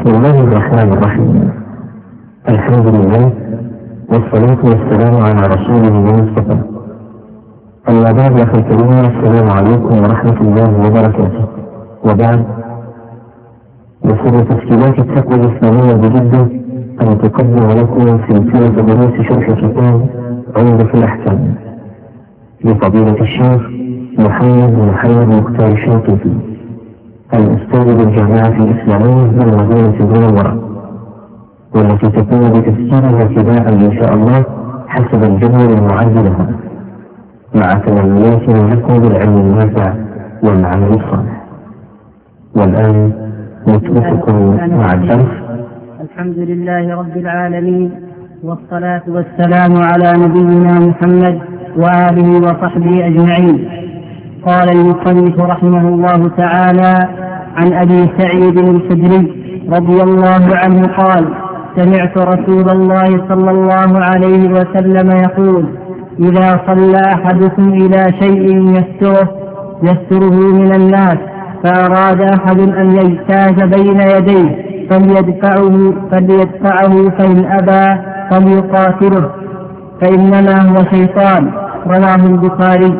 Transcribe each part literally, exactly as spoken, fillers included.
بسم الله الرحمن الرحيم. الحمد لله والصلاة والسلام على رسوله المصطفى. أما بعد أخي الكريم، السلام عليكم ورحمة الله وبركاته. وبعد، بسر تسجيلات التقوى الإسلامية بجدة أن تقدم لكم سلسلة دروس شرح كتاب عمدة الأحكام لفضيلة الشيخ محمد بن محمد مختار الشنقيطي، الأستاذ بالجامعة الإسلامية بالمدينة المنورة، والتي تكون بتسجيلها ابتداء إن شاء الله حسب الجدول المعد لها، مع تمنيات لكم بالعلم النافع والعمل الصالح. والآن نترككم مع الدرس. الحمد لله رب العالمين، والصلاة والسلام على نبينا محمد وآله وصحبه أجمعين. قال المصنف رحمه الله تعالى: عن أبي سعيد الخدري رضي الله عنه قال: سمعت رسول الله صلى الله عليه وسلم يقول: إذا صلى أحدكم إلى شيء يستره يستره من الناس، فأراد أحد أن يجتاز بين يديه فليدفعه, فليدفعه فإن أبى فليقاتله، فإنما هو شيطان. رواه البخاري.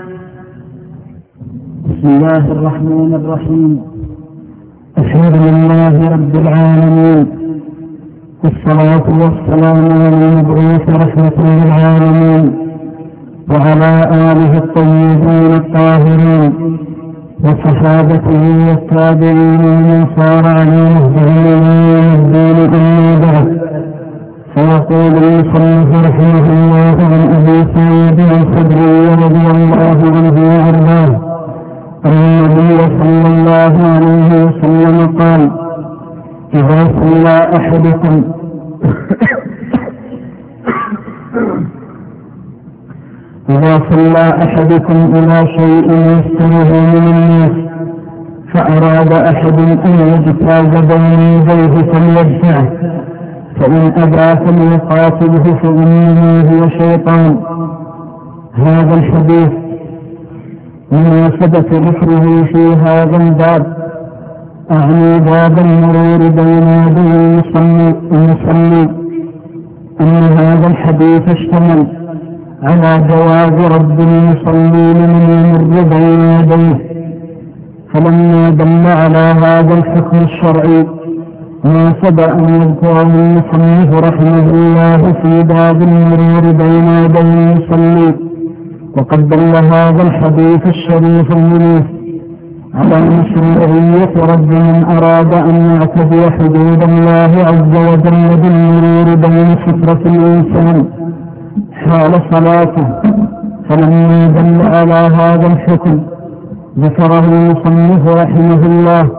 بسم الله الرحمن الرحيم. الحمد لله رب العالمين، والصلاة والسلام على المبعوث رحمة للعالمين وعلى آله الطيبين الطاهرين وصحابته والتابعين ومن صار على نهجهم إلى الدين. أما بعد، فيقول المصنف رحمه الله عن أبي سعيد الخدري رضي الله عنه وأرضاه أن النبي صلى الله عليه وسلم قال: إذا صلى أحدكم إذا صلى أحدكم إلى شيء يستره من الناس، فأراد أحد أن يجتاز بين يديه فليدفعه، فإن أبى فليقاتله، فإنه هو شيطان. هذا الحديث مناسبة ذكره في هذا الباب، أعني باب المرور بين يدي المصلي، أن هذا الحديث اشتمل على جواز رد المصلين من يمر بين يديه، فلما دل على هذا الحكم الشرعي ناسب أن يذكره المصنف رحمه الله في باب المرور بين يدي المصلين. وقد دل هذا الحديث الشريف المنيف على مشروعية رد من أراد أن يعتدي حدود الله عز وجل بالمرور بين سترة الإنسان حال صلاته. فلما دل على هذا الحكم ذكره المصنف رحمه الله،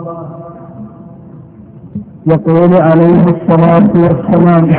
يقول عليه الصلاة والسلام: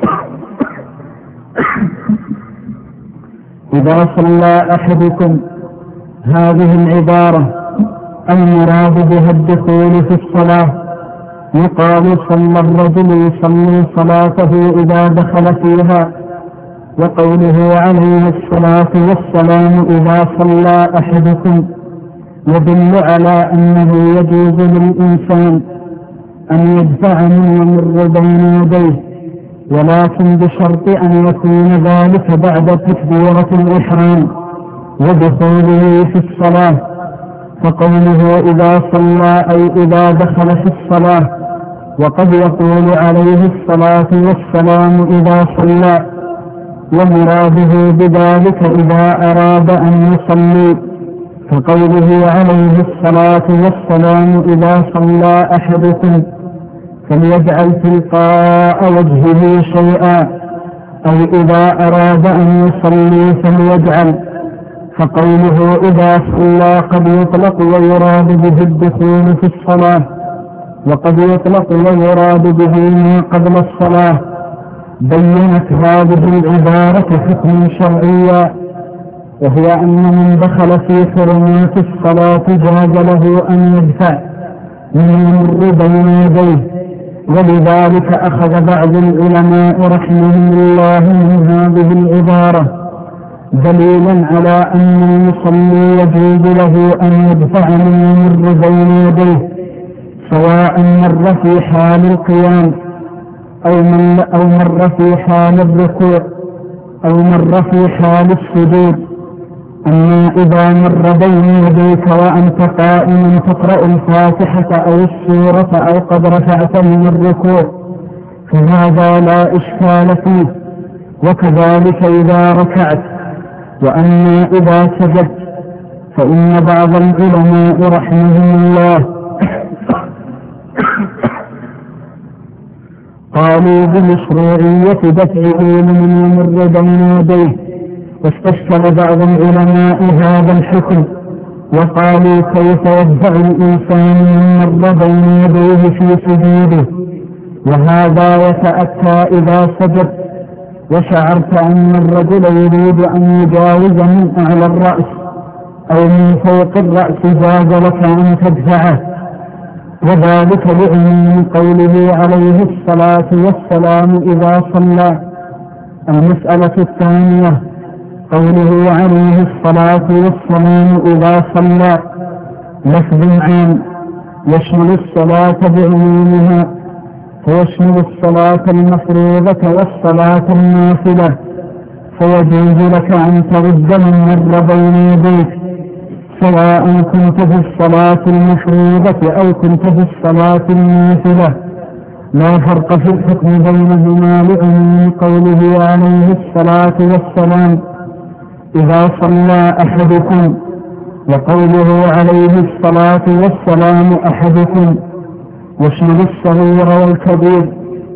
إذا صلى أحدكم. هذه العبارة المراد بها الدخول في الصلاة. يقال صلى الرجل يصلي صلاته إذا دخل فيها، وقوله عليه الصلاة والسلام إذا صلى أحدكم يدل على أنه يجوز للإنسان أن يدفع من يمر بين يديه، ولكن بشرط أن يكون ذلك بعد تكبيرة الإحرام ودخوله في الصلاة. فقوله إذا صلى أي إذا دخل في الصلاة، وقد يقول عليه الصلاة والسلام إذا صلى، ومراده بذلك إذا أراد أن يصلي، فقوله عليه الصلاة والسلام إذا صلى أحدكم فليجعل تلقاء وجهه شيئا، أو إذا أراد أن يصلي فليجعل. فقوله إذا صلى قد يطلق ويراد به الدخول في الصلاة، وقد يطلق ويراد به ما قبل الصلاة. بينت هذه العبارة حكما شرعيا، وهو أن من دخل في حرمات الصلاة جاز له أن يدفع من يمر بين يديه. ولذلك أخذ بعض العلماء رحمهم الله من هذه العبارة دليلا على أن المصلي يجوز له أن يدفع من يمر بين يديه، سواء مر في حال القيام أو, من أو مر في حال الركوع أو مر في حال السجود. أما إذا مر بين يديك وأنت قائم تقرأ الفاتحة أو السورة أو قد رفعت من الركوع فهذا لا إشكال فيه، وكذلك إذا ركعت. وأما إذا سجدت فإن بعض العلماء رحمهم الله قالوا بمشروعية دفعه لمن يمر بين يديه، واستشكل بعض العلماء هذا الحكم وقالوا كيف يدفع الإنسان من مر بين يديه في سجوده، وهذا يتأتى إذا سجد وشعرت أن الرجل يريد أن يجاوز من أعلى الرأس أو من فوق الرأس جاز لك أن تدفعه، وذلك لعموم قوله عليه الصلاة والسلام إذا صلى. المسألة الثانية قوله عليه الصلاة والسلام إذا صلى لفظ عام يشمل الصلاة بعمومها، فيشمل الصلاة المفروضة والصلاة النافلة، فيجوز لك أن ترد من مر بين يديك سواء كنت في الصلاة المفروضة أو كنت في الصلاة النافلة، لا فرق في الحكم بينهما لعموم قوله عليه الصلاة والسلام إذا صلى أحدكم، وقوله عليه الصلاة والسلام أحدكم يشمل الصغير والكبير.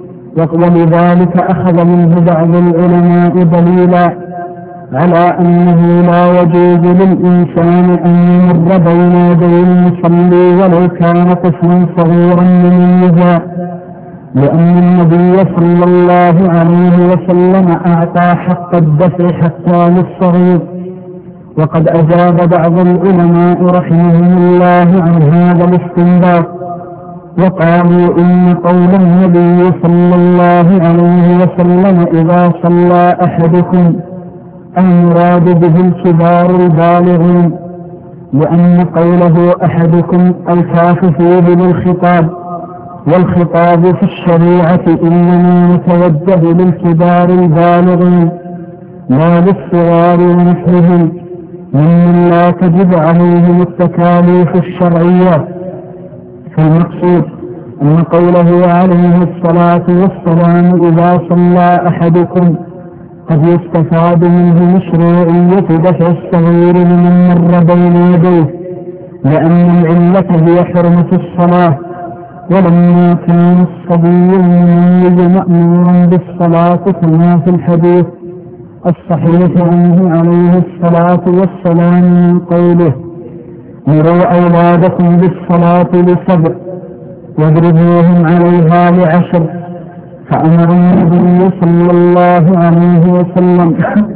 ولذلك أخذ منه بعض العلماء دليلا على أنه لا يجوز للإنسان أن يمر بين يدي المصلي ولو كان طفلا صغيرا مميزا، لأن النبي صلى الله عليه وسلم أعطى حق الدفع حتى للصغير. وقد أجاب بعض العلماء رحمهم الله عن هذا الاستنباط وقالوا إن قول النبي صلى الله عليه وسلم إذا صلى أحدكم المراد به الكبار البالغين، لأن قوله أحدكم الكاف فيه للخطاب، والخطاب في الشريعة إنما يتوجه للكبار البالغين لا للصغار ونحوهم ممن لا تجب عليهم التكاليف الشرعية. فالمقصود أن قوله عليه الصلاة والسلام إذا صلى أحدكم قد يستفاد منه مشروعية دفع الصغير لمن مر بين يديه، لأن العلة هي حرمة الصلاة، ولما كان الصبي المميز مأمورا بالصلاة كما في الحديث الصحيح عنه عليه الصلاة والسلام من قوله مروا أولادكم بالصلاة لسبع واضربوهم عليها لعشر، فأمر النبي صلى الله عليه وسلم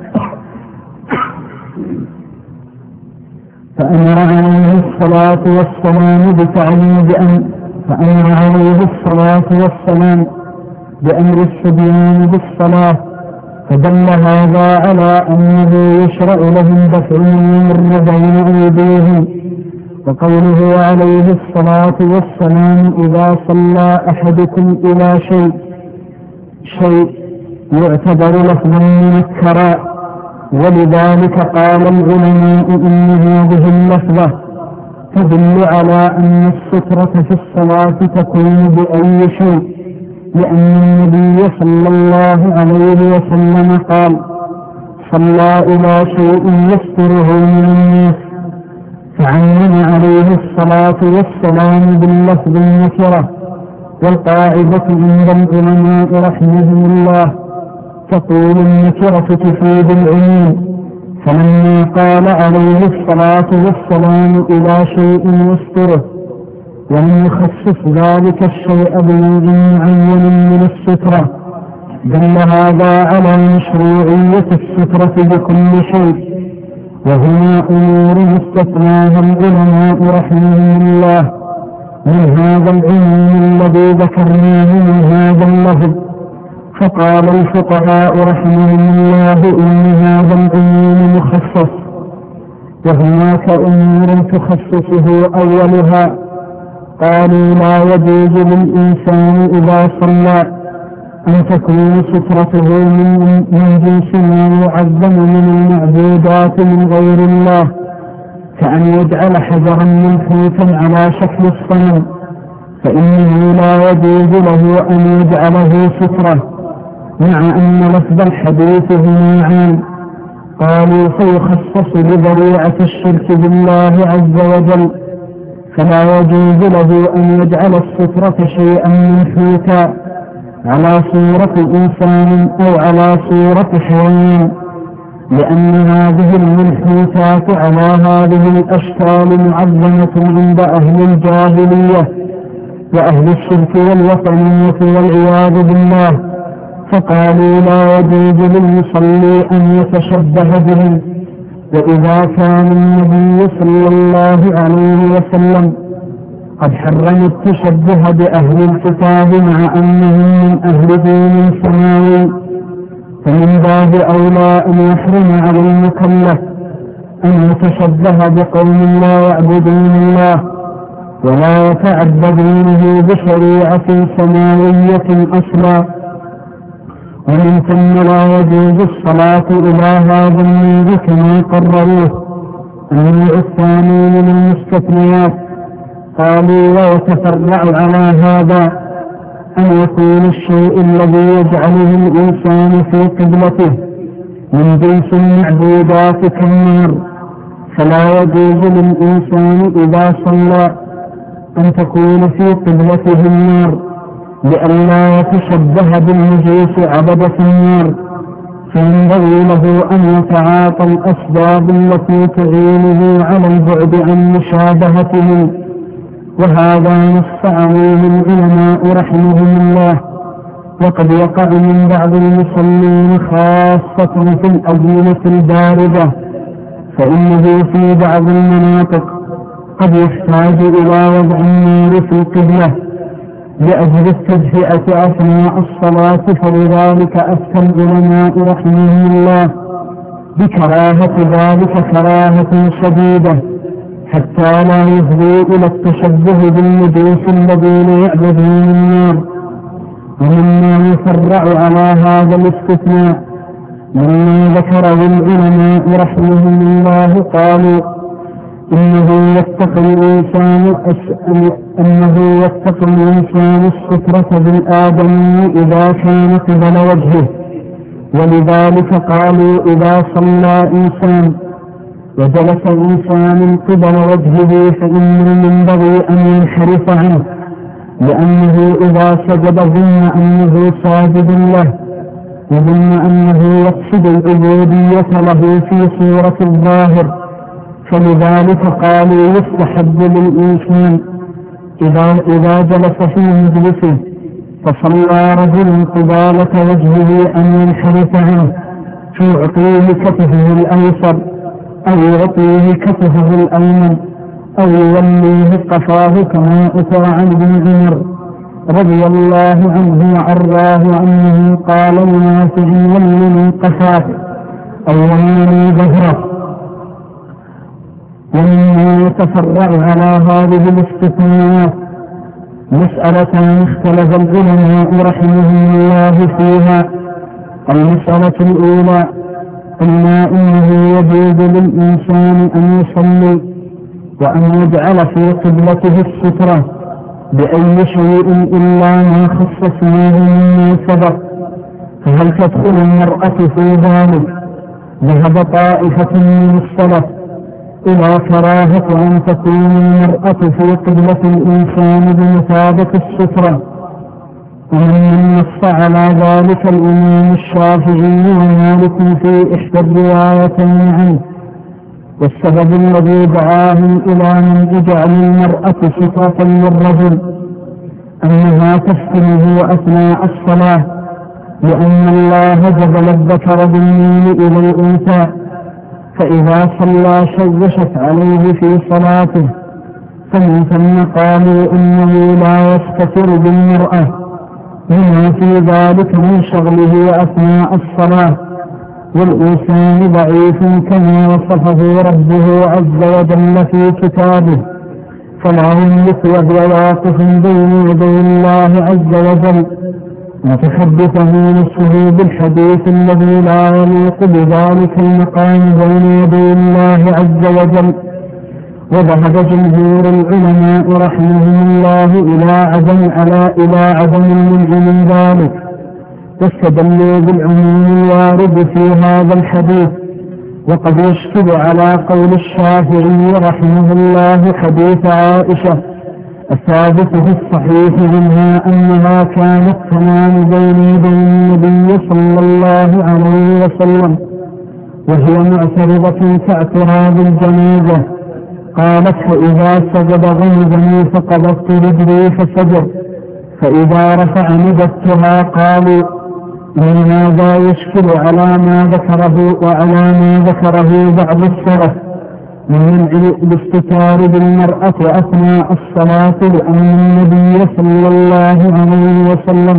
فأمر عليه الصلاة والسلام بتعليم بأن فأمر عليه الصلاة والسلام بأمر الصبيان بالصلاة، فدل هذا على أنه يشرع لهم دفع يمر بين أيديهم. وقوله عليه الصلاة والسلام إذا صلى أحدكم إلى شيء شيء يعتبر لفظا منكرا، ولذلك قال العلماء إن هذه اللفظة تدل على أن السترة في الصلاة تكون بأي شيء، لأن النبي صلى الله عليه وسلم قال صلى إلى شيء يستره من الناس، فعلم عليه الصلاة والسلام باللفظ النكرة. والقاعدة عند العلماء رحمهم الله تقول النكرة تفيد العموم، فلما قال عليه الصلاة والسلام إلى شيء يستره ولم يخصص ذلك الشيء بنوع معين من السترة دل هذا على مشروعية السترة بكل شيء، وهنا أمور استثناها العلماء رحمهم الله من هذا العلم الذي ذكرناه من هذا اللفظ. فقال الفقهاء رحمهم الله إن هذا العلم مخصص، وهناك أمور تخصصه أولها قالوا لا يجوز للإنسان إذا صلى أن تكون سترته من, من جنس ما يعظم من المعبودات من غير الله، كأن يجعل حجرا منحوتا على شكل الصنم، فإنه لا يجوز له أن يجعله سترة، مع أن لفظ الحديث هنا عام. قالوا فيخصص بذريعة الشرك بالله عز وجل، فلا يجوز له أن يجعل السترة شيئا منحوتا على صورة إنسان أو على صورة حيوان، لأن هذه المنحوتات على هذه الأشكال معظمة عند أهل الجاهلية وأهل الشرك والوثنية والعياذ بالله، فقالوا لا يجوز للمصلي أن يتشبه بهم. وإذا كان النبي صلى الله عليه وسلم قد حرم التشبه بأهل الكتاب مع أنهم من أهل دين سماوي، فمن باب أولى أن يحرم على المكلف أن يتشبه بقوم لا يعبدون الله ولا يتعبدونه بشريعة سماوية أصلا. ومن ثم لا يجوز الصلاة إلى هذا النور كما قرروه. النوع الثاني من المستثنيات قالوا ويتفرع على هذا أن يكون الشيء الذي يجعله الإنسان في قبلته من جنس المعبودات كالنار، فلا يجوز للإنسان إذا صلى أن تكون في قبلته النار لئلا يتشبه بالمجوس عبدة النار، فينبغي له أن يتعاطى الأسباب التي تعينه على البعد عن مشابهتهم. وهذا نص عليه العلماء رحمهم الله. وقد يقع من بعض المصلين خاصة في الأزمنة الباردة، فإنه في بعض المناطق قد يحتاج إلى وضع النار في القبلة لأجل التدفئة أثناء الصلاة، فلذلك أفتى العلماء رحمهم الله بكراهة ذلك كراهة شديدة حتى لا يفضي إلى التشبه بالمجوس الذين يعبدون النار. ومما يفرع على هذا الاستثناء مما ذكره العلماء رحمهم الله قالوا إنه يتقي الإنسان أنه يتقي الإنسان السترة بالآدمي إذا كان قبل وجهه، ولذلك قالوا إذا صلى إنسان وجلس إنسان قبل وجهه فإنه ينبغي أن ينحرف عنه، لأنه إذا سجد ظن أنه ساجد له وظن أنه يقصد العبودية له في صورة الظاهر، فلذلك قالوا يستحب للإنسان إذا, إذا جلس في مجلسه فصلى رجل قبالة وجهه أن ينحرف عنه فيعطيه كتفه الأيسر أو يعطيه كتفه الأيمن أو يوليه قفاه كما أتى عن ابن عمر رضي الله عنه وعراه عنه قال لنافع ولني قفاك أو ولني ظهرك. ومما يتفرع على هذه الاستثناءات مسألة اختلف العلماء رحمهم الله فيها. المسألة الأولى قلنا إنه يجوز للإنسان أن يصلي وأن يجعل في قبلته السترة بأي شيء إلا ما خصصناه مما سبق، فهل تدخل المرأة في ذلك؟ ذهب طائفة من السلف إلى كراهة أن تكون المرأة في قبلة الإنسان بمثابة السترة، ومن نص على ذلك الإمام الشافعي ومالك في إحدى الروايتين عنه. والسبب الذي دعاهم إلى من جعل المرأة سترة للرجل أنها تسكنه أثناء الصلاة، لأن الله جبل الذكر بالميل إلى الأنثى، فإذا صلى شوشت عليه في صلاته، فمن ثم قالوا إنه لا يستتر بالمرأة لما في ذلك من شغله أثناء الصلاة. والإنسان ضعيف كما وصفه ربه عز وجل في كتابه، فلا يملك وهو واقف بين يدي الله عز وجل متحدثا نفسه بالحديث الذي لا يليق بذلك المقام بين يدي الله عز وجل. وذهب جمهور العلماء رحمهم الله إلى عدم على إلى عدم المنع من ذلك، واستدلوا بالعموم الوارد في هذا الحديث. وقد يشكل على قول الشافعي رحمه الله حديث عائشة الثابت في الصحيح منها أنها كانت تنام بين يدي النبي صلى الله عليه وسلم وهي معترضة كاعتراض الجنازة. قالت: فإذا سجد غمزني فقبضت رجلي فسجد، فإذا رفع مددتها. قالوا: لماذا يشكل على ما ذكره وعلى ما ذكره بعض السلف من منع الاستتار بالمرأة أثناء الصلاة، لأن النبي صلى الله عليه وسلم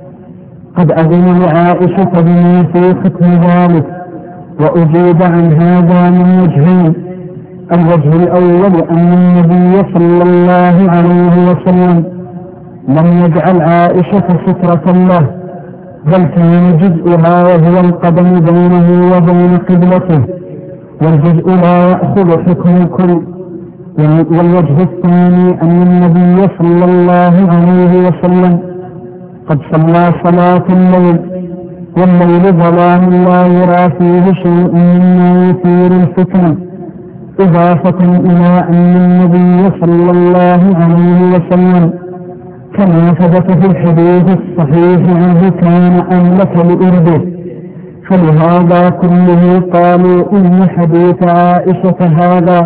قد أذن لعائشة بما في ختم ذلك. وأجيب عن هذا من وجهين: الوجه الأول أن النبي صلى الله عليه وسلم لم يجعل عائشة سترة له، بل كان جزءها وهو القدم بينه وبين قبلته، والجزء لا يأخذ حكم الكل. والوجه الثاني أن النبي صلى الله عليه وسلم قد صلى صلاة الليل، والليل ظلام لا يرى فيه شيء مما يثير الفتنة، إضافة إلى أن النبي صلى الله عليه وسلم كما ثبت في الحديث الصحيح عنه كان أملك لإربه. فلهذا كله قالوا إن حديث عائشة هذا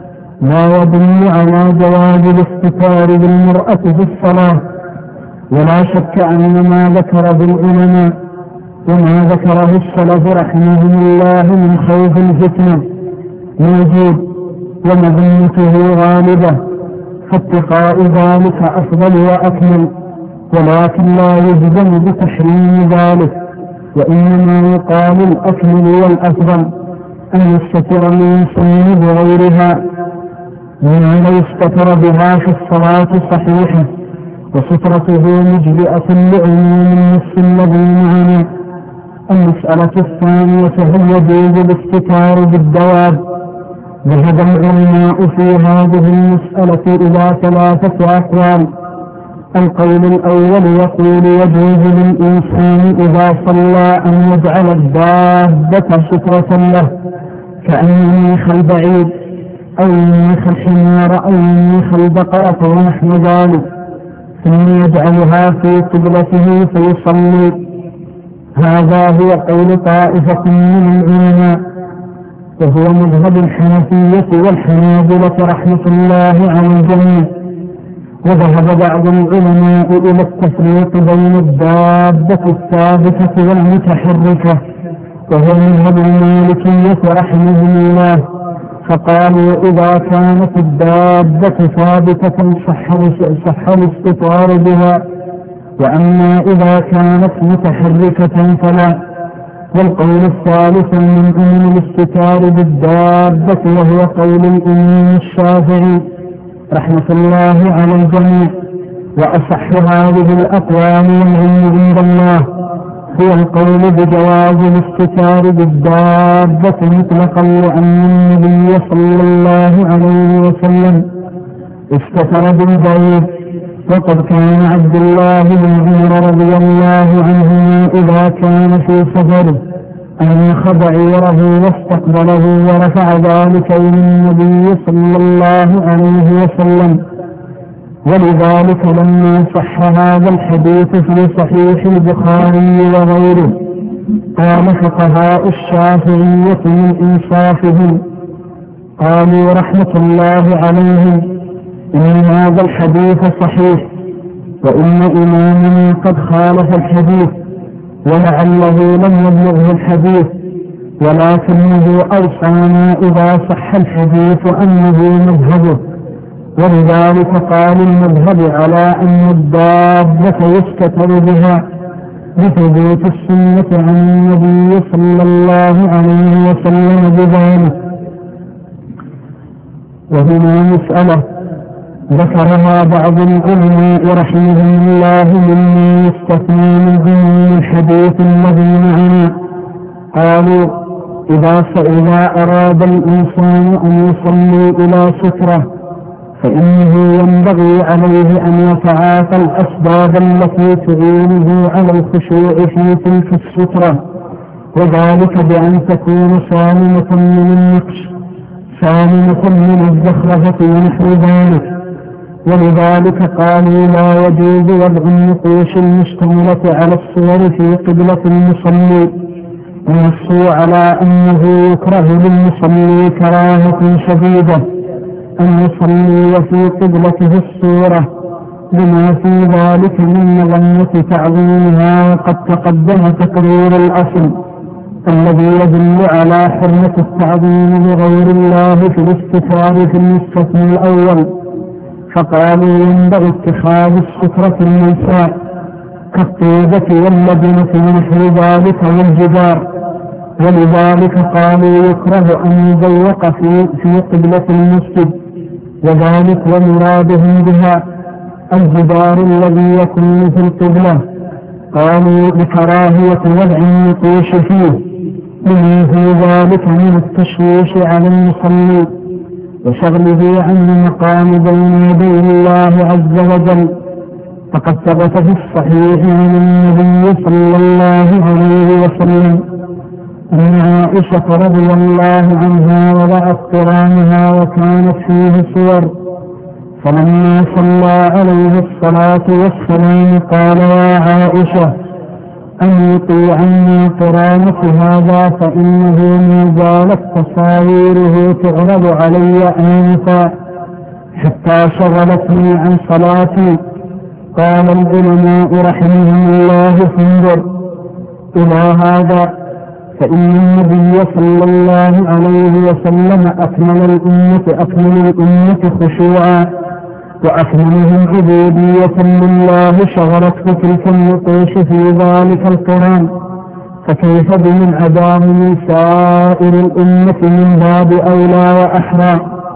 لا يدل على جواز الاستتار بالمرأة في الصلاة. ولا شك أن ما ذكر بالعلماء وما ذكره السلف رحمهم الله من خوف الفتنة موجود، ومذمته غالبة، فاتقاء ذلك أفضل وأكمل، ولكن لا يجزم بتحريم ذلك، وإنما يقال الأكمل والأفضل أن يستتر من سن بغيرها وما لا يستتر بها في الصلاة صحيحة، وسترته مجزئة لعموم النص الذي معنا. المسألة الثانية هل يجوز الاستتار بالدواب؟ ذهب العلماء في هذه المسألة إلى ثلاثة أقوال. القول الأول يقول يجوز للإنسان إذا صلى أن يجعل الدابة سترة له، كأن ينيخ البعيد أو ينيخ الحمار أو ينيخ البقرة ونحو ذلك، ثم يجعلها في قبلته فيصلي. هذا هو قول طائفة من العلماء، وهو مذهب الحنفية والحنابلة رحمة الله على الجميع. وذهب بعض العلماء إلى التفريق بين الدابة الثابتة والمتحركة، وهو مذهب المالكية رحمه الله، فقالوا إذا كانت الدابة ثابتة صح الاستتار بها، وأما إذا كانت متحركة فلا. والقول الثالث من أمن الاستتار بالدابة وهو قول الإمام الشافعي رحمة الله على الجميع. وأصح هذه الأقوال والعلم عند الله هو القول بجواز الاستتار بالدابة مطلقا، لأن النبي صلى الله عليه وسلم استتر بالبعيد. وقد كان عبد الله بن عمر رضي الله عنهما إذا كان في سفره أناخ بعيره واستقبله ورفع ذلك إلى النبي صلى الله عليه وسلم. ولذلك لما صح هذا الحديث في صحيح البخاري وغيره قال فقهاء الشافعية من إنصافهم قالوا رحمة الله عليهم إن هذا الحديث صحيح، وإن إمامنا قد خالف الحديث ولعله لم يبلغه الحديث، ولكنه أوصانا إذا صح الحديث أنه مذهبه. ولذلك قال المذهب على أن الدابة يستتر بها بثبوت السنة عن النبي صلى الله عليه وسلم بذلك. وهنا مسألة ذكرها بعض العلماء رحمهم الله مما يستثنى من الحديث الذي معنا. قالوا إذا فإذا أراد الإنسان أن يصلي إلى سترة فإنه ينبغي عليه أن يتعاطى الأسباب التي تعينه على الخشوع في تلك السترة، وذلك بأن تكون سالمة من النقش سالمة من الزخرفة ونحو ذلك. ولذلك قالوا لا يجوز وضع النقوش المشتملة على الصور في قبلة المصلي، ونصوا على أنه يكره للمصلي كراهة شديدة أن يصلي في قبلته الصورة لما في ذلك من مظنة تعظيمها، وقد تقدم تقرير الأصل الذي يدل على حرمة التعظيم لغير الله في الاستتار في المستثنى الأول. فقالوا ينبغي اتخاذ السترة المنساء كالطيبة واللبنة ونحو ذلك والجدار، ولذلك قالوا يكره أن يضيق في, في قبلة المسجد، وذلك ومرادهم بها الجدار الذي يكون في القبلة. قالوا لكراهية وضع النقوش فيه لما في ذلك من التشويش على المصلي وشغله عن المقام بين يدي الله عز وجل. فقد ثبت في الصحيح عن النبي صلى الله عليه وسلم أن عائشة رضي الله عنها وضعت قرانها وكانت فيه صور، فلما صلى عليه الصلاة والسلام قال يا عائشة أميطي عني قرانة هذا فإنه ما زالت تصاويره تعرض علي آنفا حتى شغلتني عن صلاتي. قال العلماء رحمهم الله انظر إلى هذا، فإن النبي صلى الله عليه وسلم أكمل الأمة أكمل الأمة خشوعا وأكملهم عبودية لله، شغلته تلك النقوش في ذلك القرآن، فكيف بمن عداه من سائر الأمة من باب أولى وأحرى.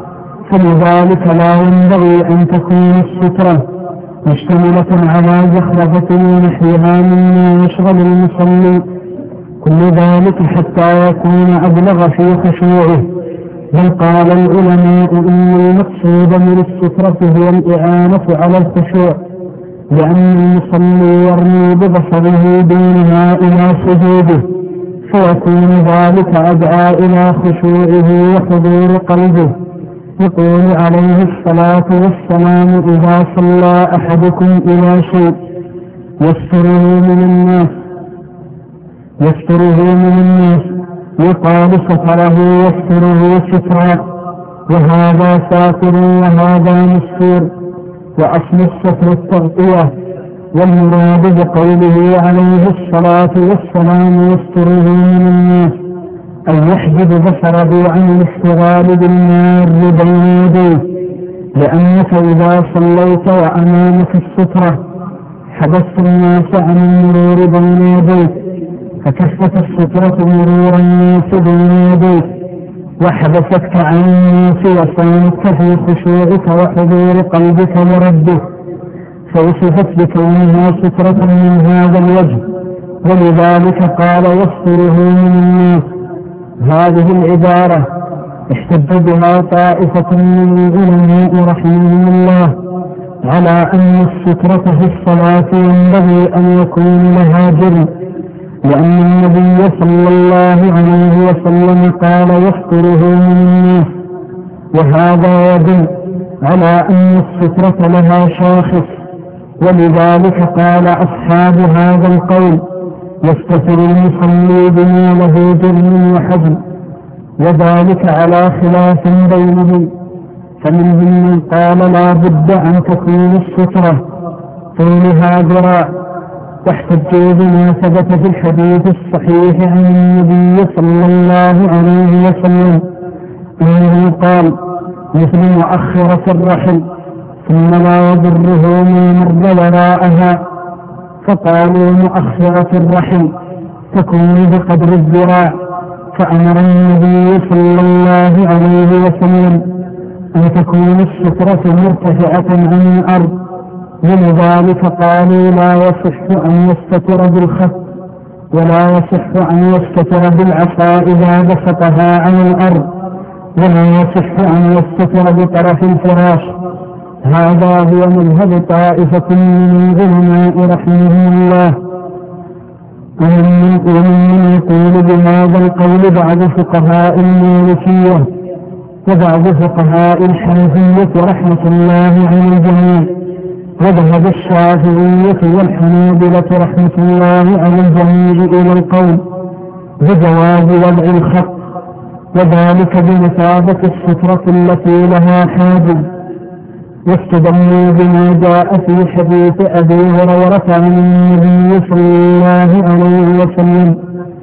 فلذلك لا ينبغي أن تكون السترة مشتملة على زخرفة ونحوها مما يشغل المصلي، كل ذلك حتى يكون أبلغ في خشوعه. بل قال العلماء إن المقصود من السترة هي الإعانة على الخشوع، لأن المصلي يرمي ببصره دونها إلى سجوده، فيكون ذلك أدعى إلى خشوعه وحضور قلبه. يقول عليه الصلاة والسلام إذا صلى أحدكم إلى شيء يستره من الناس يستره من الناس يقال ستره يستره سترا، وهذا ساتر وهذا مستور، وأصل الستر التغطية. والمراد بقوله عليه الصلاة والسلام يستره من الناس أن يحجب بصره عن الاشتغال بالمار بين يديه، لأنك إذا صليت وأمامك السترة حبست الناس عن المرور بين يديك، فكفت السترة مرور الناس بين يديك وحبستك عن الناس وصانتك في خشوعك وحضور قلبك وربك، فوصفت بكونها سترة من هذا الوجه، ولذلك قال يستره من الناس. هذه العبارة احتج بها طائفة من العلماء رحمهم الله على أن السترة في الصلاة ينبغي أن يكون لها جرم، لأن النبي صلى الله عليه وسلم قال يستره من الناس، وهذا يدل على أن السترة لها شاخص. ولذلك قال أصحاب هذا القول يستتر المصلي بما له جرم وحجم، وذلك على خلاف بينهم، فمنهم من قال لا بد أن تكون السترة طولها ذراع، واحتجوا بما ثبت في الحديث الصحيح عن النبي صلى الله عليه وسلم أنه قال مثل مؤخرة الرحل ثم لا يضره ما مر وراءها. فقالوا مؤخرة الرحل تكون بقدر الذراع، فأمر النبي صلى الله عليه وسلم أن تكون السترة مرتفعة عن الأرض، ولذلك قالوا لا يصح أن يستتر بالخط، ولا يصح أن يستتر بالعصا إذا بسطها عن الأرض، ولا يصح أن يستتر بطرف الفراش. هذا هو مذهب طائفة من العلماء رحمهم الله. ومن يقول بهذا القول بعض فقهاء المالكية وبعض فقهاء الحنفية رحمة الله على الجميع، وذهب الشافعية والحنابلة رحمة الله على الجميع إلى القول بجواز وضع الخط، وذلك بمثابة السترة التي لها حاجز، واستدلوا بما جاء في حديث أبي هريرة عن النبي صلى الله عليه وسلم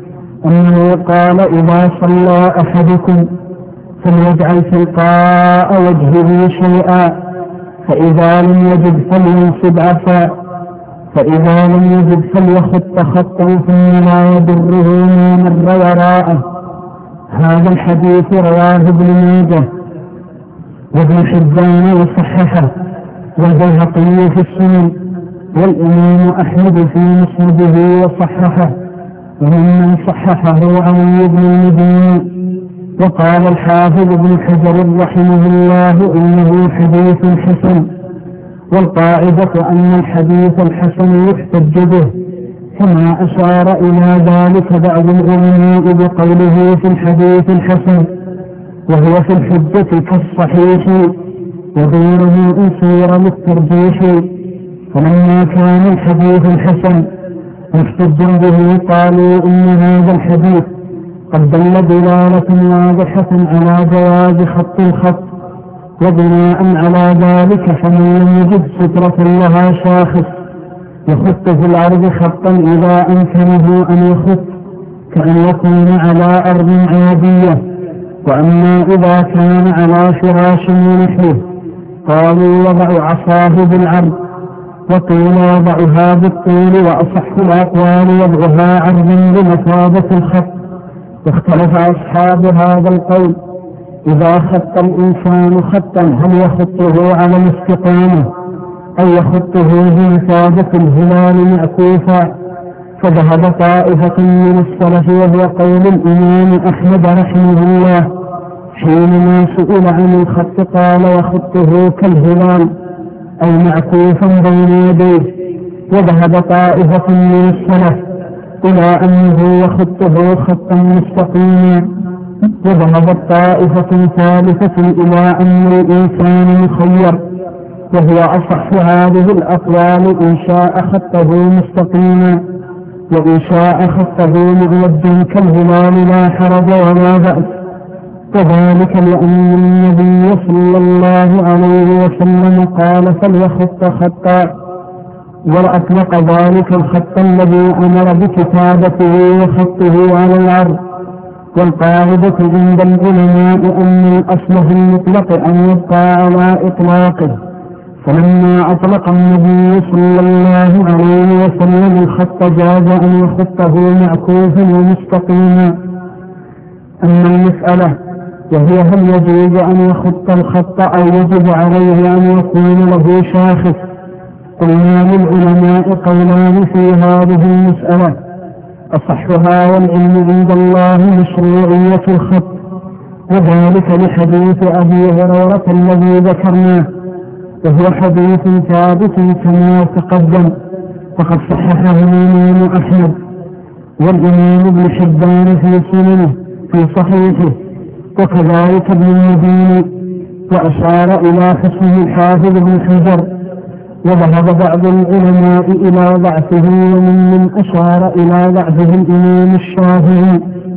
أنه قال إذا صلى أحدكم فليجعل تلقاء وجهه شيئا، فإذا لم يجد فلينصب عصا، فإذا لم يجد فليخط خطا ثم لا يضره ما مر وراءه. هذا الحديث رواه ابن ماجه وابن حبان وصححه، والبيهقي في السنن، والإمام أحمد في مسنده وصححه، وممن صححه علي بن المديني. وقال الحافظ ابن حجر رحمه الله إنه حديث حسن، والقاعدة أن الحديث الحسن يحتج به، كما أشار إلى ذلك بعض العلماء بقوله في الحديث الحسن، وهو في الحجة كالصحيح، وغيره أصير للترجيح. فلما كان الحديث الحسن محتجا به قالوا إن هذا الحديث قد دل دلالة واضحة على جواز خط الخط، وبناء على ذلك فمن لم يجد سترة لها شاخص يخط في الأرض خطا إذا أمكنه أن يخط، كأن يكون على أرض عادية. وأما إذا كان على فراش ونحوه قالوا وضع عصاه بالعرض، وقيل وضعها بالطول، وأصح الأقوال وضعها عرضا بمثابة الخط. واختلف أصحاب هذا القول إذا خط الإنسان خطا هل يخطه على الاستقامة أو يخطه بمثابة الهلال معكوفا، فذهب طائفة من السلف وهو قول الإمام أحمد رحمه الله حينما سئل عن الخط قال يخطه كالهلال أو معكوفا بين يديه. وذهب طائفة من السلف إلى أنه يخطه خطا مستقيما. وذهبت طائفة ثالثة إلى أن الإنسان مخير، وهو أصح هذه الأقوال إن شاء خطه مستقيما، وإن شاء خطه مغلدا كالهلال لا حرج ولا بأس، وذلك لأن النبي صلى الله عليه وسلم قال فليخط خطا، وأطلق ذلك الخط الذي أمر بكتابته وخطه على العرض. والقاعدة عند العلماء أن الأصل في المطلق أن يبقى على إطلاقه، فلما أطلق النبي صلى الله عليه وسلم الخط جاز أن يخطه معكوفا ومستقيما. أما المسألة وهي هل يجوز أن يخط الخط أو يجب عليه أن يكون له شاخص، قلنا للعلماء قولان في هذه المسألة، أصحها والعلم عند الله مشروعية الخط، وذلك لحديث أبي هريرة الذي ذكرناه، وهو حديث ثابت كما تقدم، وقد صححه الإمام أحمد والإمام ابن حبان في سننه في صحيحه، وكذلك ابن المديني، وأشار إلى حسنه الحافظ ابن حجر. وذهب بعض العلماء إلى ضعفه، وممن أشار إلى ضعفه الإمام الشافعي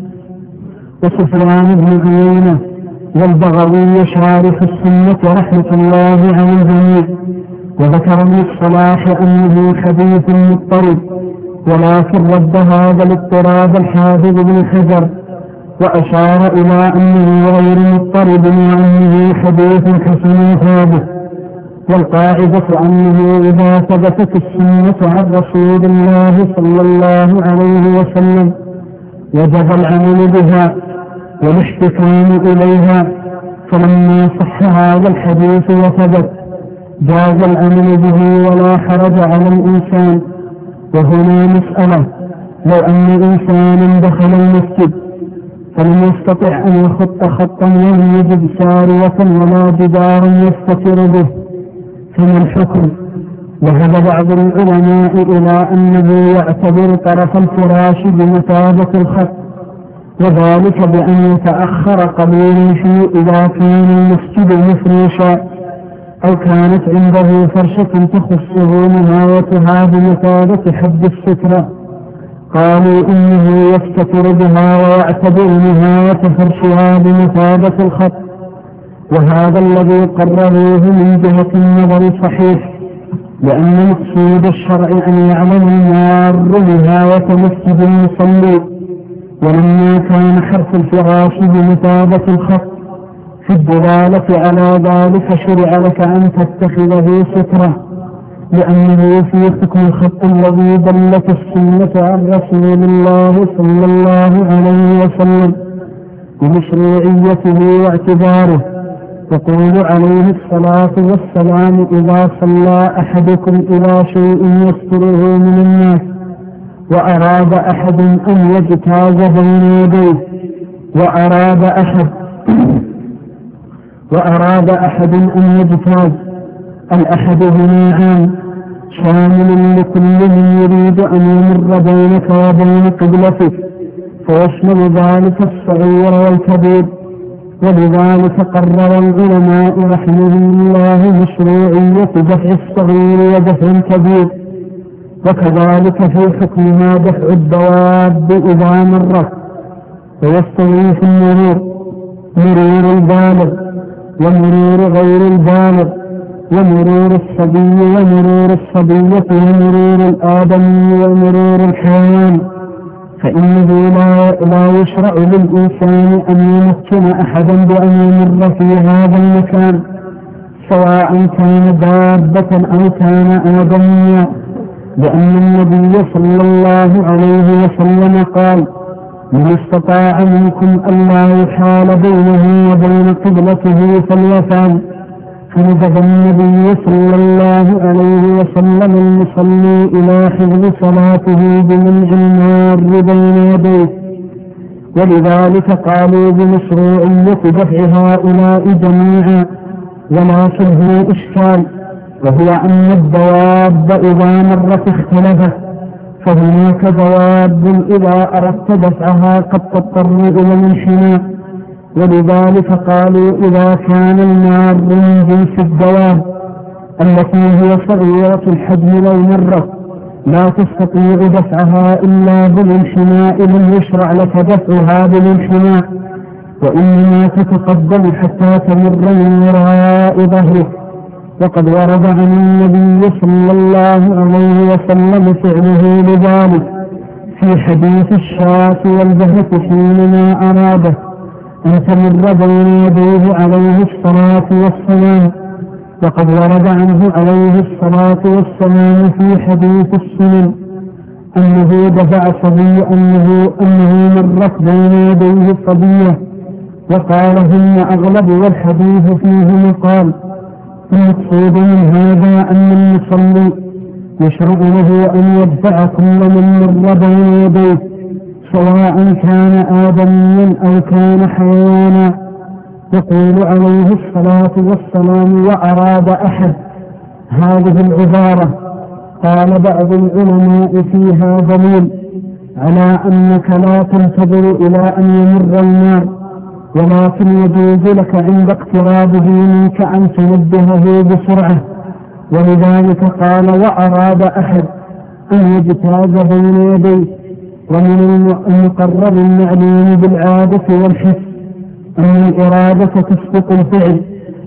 وسفيان بن عيينة والبغوي شارح السنة رحمة الله على الجميع. وذكر ابن الصلاح أنه حديث مضطرب، ولكن رد هذا الاضطراب الحافظ ابن حجر، وأشار إلى أنه غير مضطرب وأنه حديث حسن ثابت. والقاعدة أنه إذا ثبتت السنة عن رسول الله صلى الله عليه وسلم وجب العمل بها والاحتكام إليها، فلما صح هذا الحديث وثبت جاز العمل به ولا حرج على الإنسان. وهنا مسألة: لو أن إنسانا دخل المسجد فلم يستطع أن يخط خطا ولم يجد سارية ولا جدارا يستتر به، فما الحكم؟ ذهب بعض العلماء إلى أنه يعتبر طرف الفراش بمثابة الخط، وذلك بأن يتأخر قليلا فيه إذا كان المسجد مفروشا أو كانت عنده فرشة تخصه نهايتها بمثابة حد السترة. قالوا إنه يستتر بها ويعتبر نهاية فرشها بمثابة الخط، وهذا الذي قرروه من جهة النظر صحيح، لأن مقصود الشرع أن يعلم المار نهاية مسجد المصلي. ولما كان حرف الفراش بمثابة الخط في الدلالة على ذلك شرع لك أن تتخذه سترة، لأنه في حكم الخط الذي دلت السنة عن رسول الله صلى الله عليه وسلم بمشروعيته واعتباره. يقول عليه الصلاة والسلام: إذا صلى أحدكم إلى شيء يستره من الناس وأراد أحد أن يجتاز بين يديه وأراد أحد وأراد أحد أن يجتاز، الأحد هنا عام شامل لكل من يريد أن يمر بينك وبين قبلتك، فيشمل ذلك الصغير والكبير. ولذلك قرر العلماء رحمهم الله مشروعية دفع الصغير ودفع الكبير، وكذلك في حكمها دفع الدواب إذا مرت. ويستوي في المرور مرور البالغ ومرور غير البالغ ومرور الصبي ومرور الصبية ومرور الآدمي ومرور الحيوان، فإنه لا, لا يشرع للإنسان أن يمكن أحدا بأن يمر في هذا المكان، سواء كان دابة أو كان آدميا، لأن النبي صلى الله عليه وسلم قال: من استطاع منكم ألا يحال بينه وبين قبلته فليفعل. فنبذ النبي صلى الله عليه وسلم المصلي إلى حفظ صلاته بمنع المار بين يديه. ولذلك قالوا بمشروعية دفع هؤلاء جميعا، ولكن هو إشكال، وهو أن الدواب إذا مرت اختلفت، فهناك دواب إذا أردت دفعها قد تضطر إلى الانحناء، ولذلك قالوا إذا كان المار من جنس الدواب التي هي صغيرة الحجم لو مرت لا تستطيع دفعها إلا بالانحناء لم يشرع لك دفعها بالانحناء، وإنما تتقدم حتى تمر من وراء ظهرك. وقد ورد عن النبي صلى الله عليه وسلم فعله لذلك في حديث الشاة والبهة حينما أراده أن تمر بين يديه عليه الصلاة والسلام. وقد ورد عنه عليه الصلاة والسلام في حديث السنن أنه دفع صبي أنه, أنه مرت بين يديه صبية، وقال: هم أغلب والحديث فيه مقال. المقصود من هذا أن المصلي يشرع له أن يدفع كل من مر بين يديه سواء كان آدميا أو كان حيوانا. يقول عليه الصلاة والسلام: وأراد أحد. هذه العبارة قال بعض العلماء فيها دليل على أنك لا تنتظر إلى أن يمر الماء، ولكن يجوز لك عند اقترابه منك أن تنبهه بسرعة. ولذلك قال: وأراد أحد أن يجتاز بين يديه. ومن المقرر المعلوم بالعادة والحس أن الإرادة تسبق الفعل،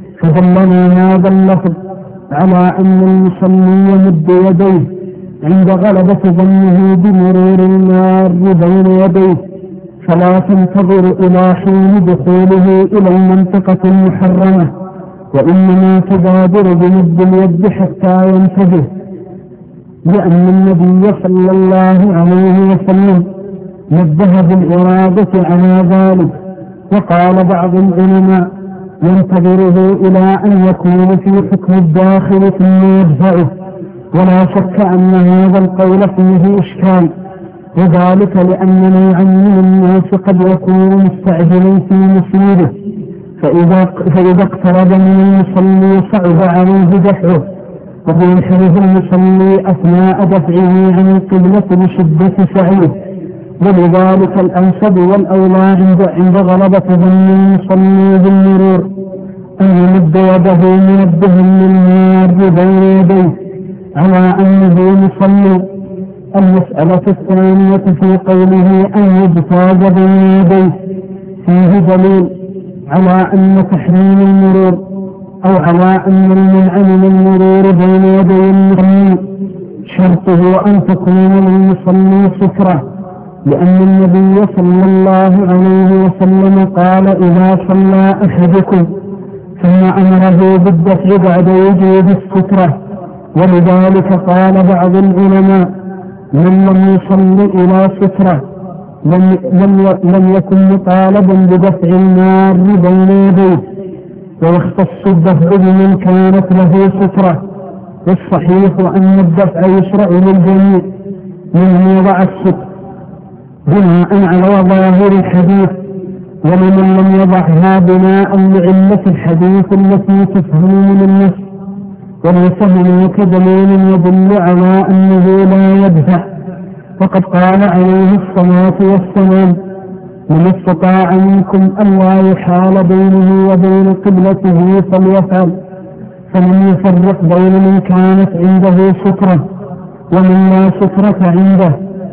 فدلنا هذا اللفظ على أن المصلي يمد يديه عند غلبة ظنه بمرور المار بين يديه، فلا تنتظر إلى حين دخوله إلى المنطقة المحرمة، وإنما تبادر بمد اليد حتى ينتبه، لأن النبي صلى الله عليه وسلم نبه بالإرادة على ذلك. وقال بعض العلماء: ينتظره إلى أن يكون في حكم الداخل ثم يدفعه. ولا شك أن هذا القول فيه إشكال، وذلك لأن نوعا من الناس قد يكون مستعجلا في مسيره، فإذا, فإذا اقترب من المصلي صعب عليه دفعه، وينحرف المصلي أثناء دفعه عن القبلة لشدة سعيه. ولذلك الأنسب والأولى عند, عند غلبة ظن المصلي بالمرور أن يمد يده منبها للمار بين يديه على أنه مصلي. المسألة الثانية في قوله أن يجتاز بين يديه فيه دليل على أن تحريم المرور أو على أن المنع من المرور بين يدي المصلي شرطه أن تكون للمصلي سترة، لأن النبي صلى الله عليه وسلم قال إذا صلى أحدكم ثم أمره بالدفع بعد وجود السترة. ولذلك قال بعض العلماء من لم يصل إلى سترة لم, لم, لم يكن مطالبا بدفع المار بين يديه، ويختص الدفع بمن كانت له سترة. والصحيح أن الدفع يشرع للجميع من يضع الستر بناء على ظاهر الحديث، ولمن لم يضعها بناء لعلة الحديث التي تفهم من النص. وليس هناك دليل يدل على أنه لا يدفع، وقد قال عليه الصلاة والسلام من استطاع منكم ألا يحال بينه وبين قبلته فليفعل، فمن يفرق بين من كانت عنده سترة ومن لا سترة عنده.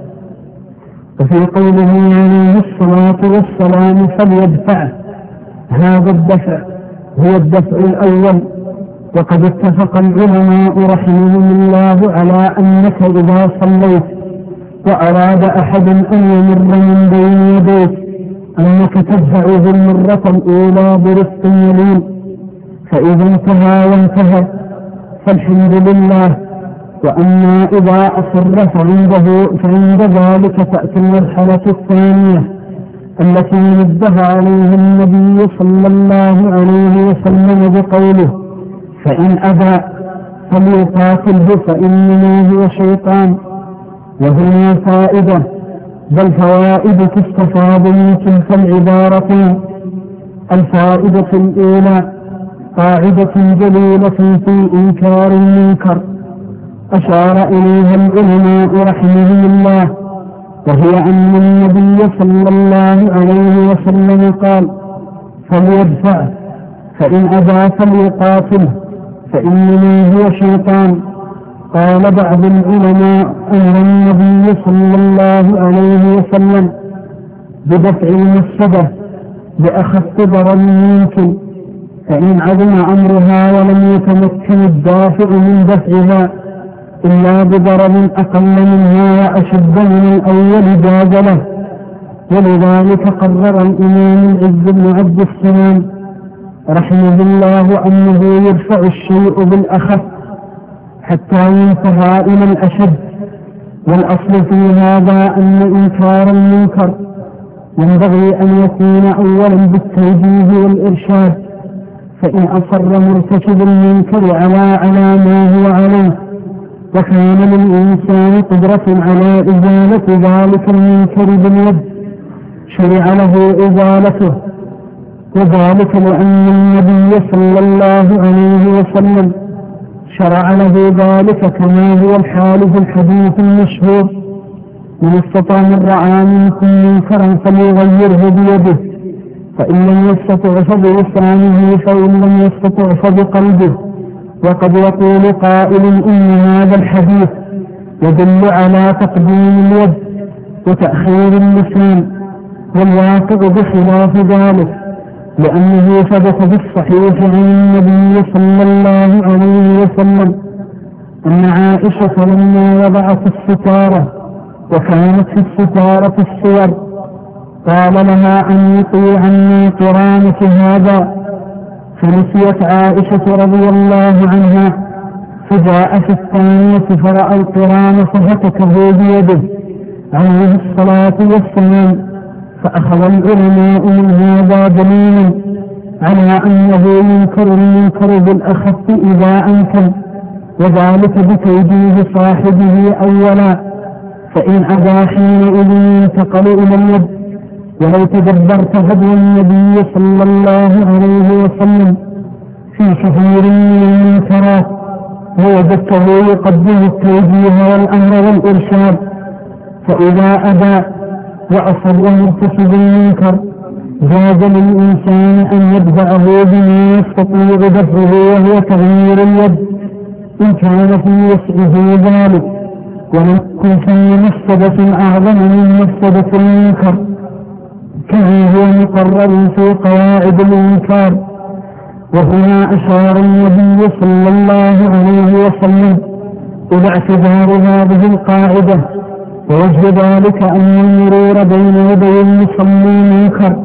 وفي قوله عليه الصلاة والسلام فليدفع، هذا الدفع هو الدفع الأول. وقد اتفق العلماء رحمهم الله على أنك إذا صليت وأراد أحد أن يمر من بين يديك أنك تدفعه المرة الأولى برفق يلين، فإذا انتهى وانتهى فالحمد لله. وأما إذا أصر فعنده فعند ذلك تأتي المرحلة الثانية التي نبه عليه النبي صلى الله عليه وسلم بقوله فإن أبى فليقاتله فإنما هو شيطان. وهي فائدة بل فوائد تستفاد من تلك العبارتين. الفائدة الأولى قاعدة جليلة في إنكار المنكر أشار إليها العلماء رحمهم الله، وهي أن النبي صلى الله عليه وسلم قال فليدفع، فإن أبى فليقاتله فإنما هو شيطان. قال بعض العلماء أمر النبي صلى الله عليه وسلم بدفع المفسدة بأخف ضرر ممكن، فإن عدم أمرها ولم يتمكن الدافع من دفعها إلا بضرر أقل منها وأشد من الأول جاز له. ولذلك قرر الإمام العز بن عبد السلام رحمه الله أنه يرفع الشيء بالأخف حتى ينتهى إلى الأشد. والأصل في هذا أن إنكار المنكر ينبغي أن يكون أولا بالتوجيه والإرشاد، فإن أصر مرتكب المنكر على على ما هو عليه وكان للإنسان قدرة على إزالة ذلك المنكر باليد شرع له إزالته، وذلك لأن النبي صلى الله عليه وسلم شرع له ذلك كما هو الحال في الحديث المشهور من استطاع من رأى منكم منكرا فليغيره بيده، فإن لم يستطع فبلسانه، فإن لم يستطع فبقلبه. وقد يقول قائل إن هذا الحديث يدل على تقديم اليد وتأخير اللسان، والواقع بخلاف ذلك، لأنه ثبت بالصحيح عن النبي صلى الله عليه وسلم أن عائشة لما وضعت الستارة وكانت في الستارة الصور قال لها أن يطيع عني قرانة هذا، فنسيت عائشة رضي الله عنها، فجاء في الثانية فرأى القران فهتكه بيده عليه الصلاة والسلام. فأخذ العلماء من هذا دليلا على أنه ينكر المنكر بالأخف إذا أنكر، وذلك بتوجيه صاحبه أولا، فإن أبى حينئذ ينتقل إلى اليد. ولو تدبرت هدي النبي صلى الله عليه وسلم في كثير من المنكرات ووجدته يقدم التوجيه والأمر والإرشاد، فإذا أبى وأصر مرتكب المنكر جاز للإنسان أن يدفعه بما يستطيع دفعه وهو تغيير اليد إن كان في وسعه ذلك، ولم يكن في مفسدة أعظم من مفسدة المنكر كما هو مقرر في قواعد الإنكار. وهنا أشار النبي صلى الله عليه وسلم إلى اعتبار هذه القاعدة، ووجه ذلك أن المرور بين يدي المصلي منكر،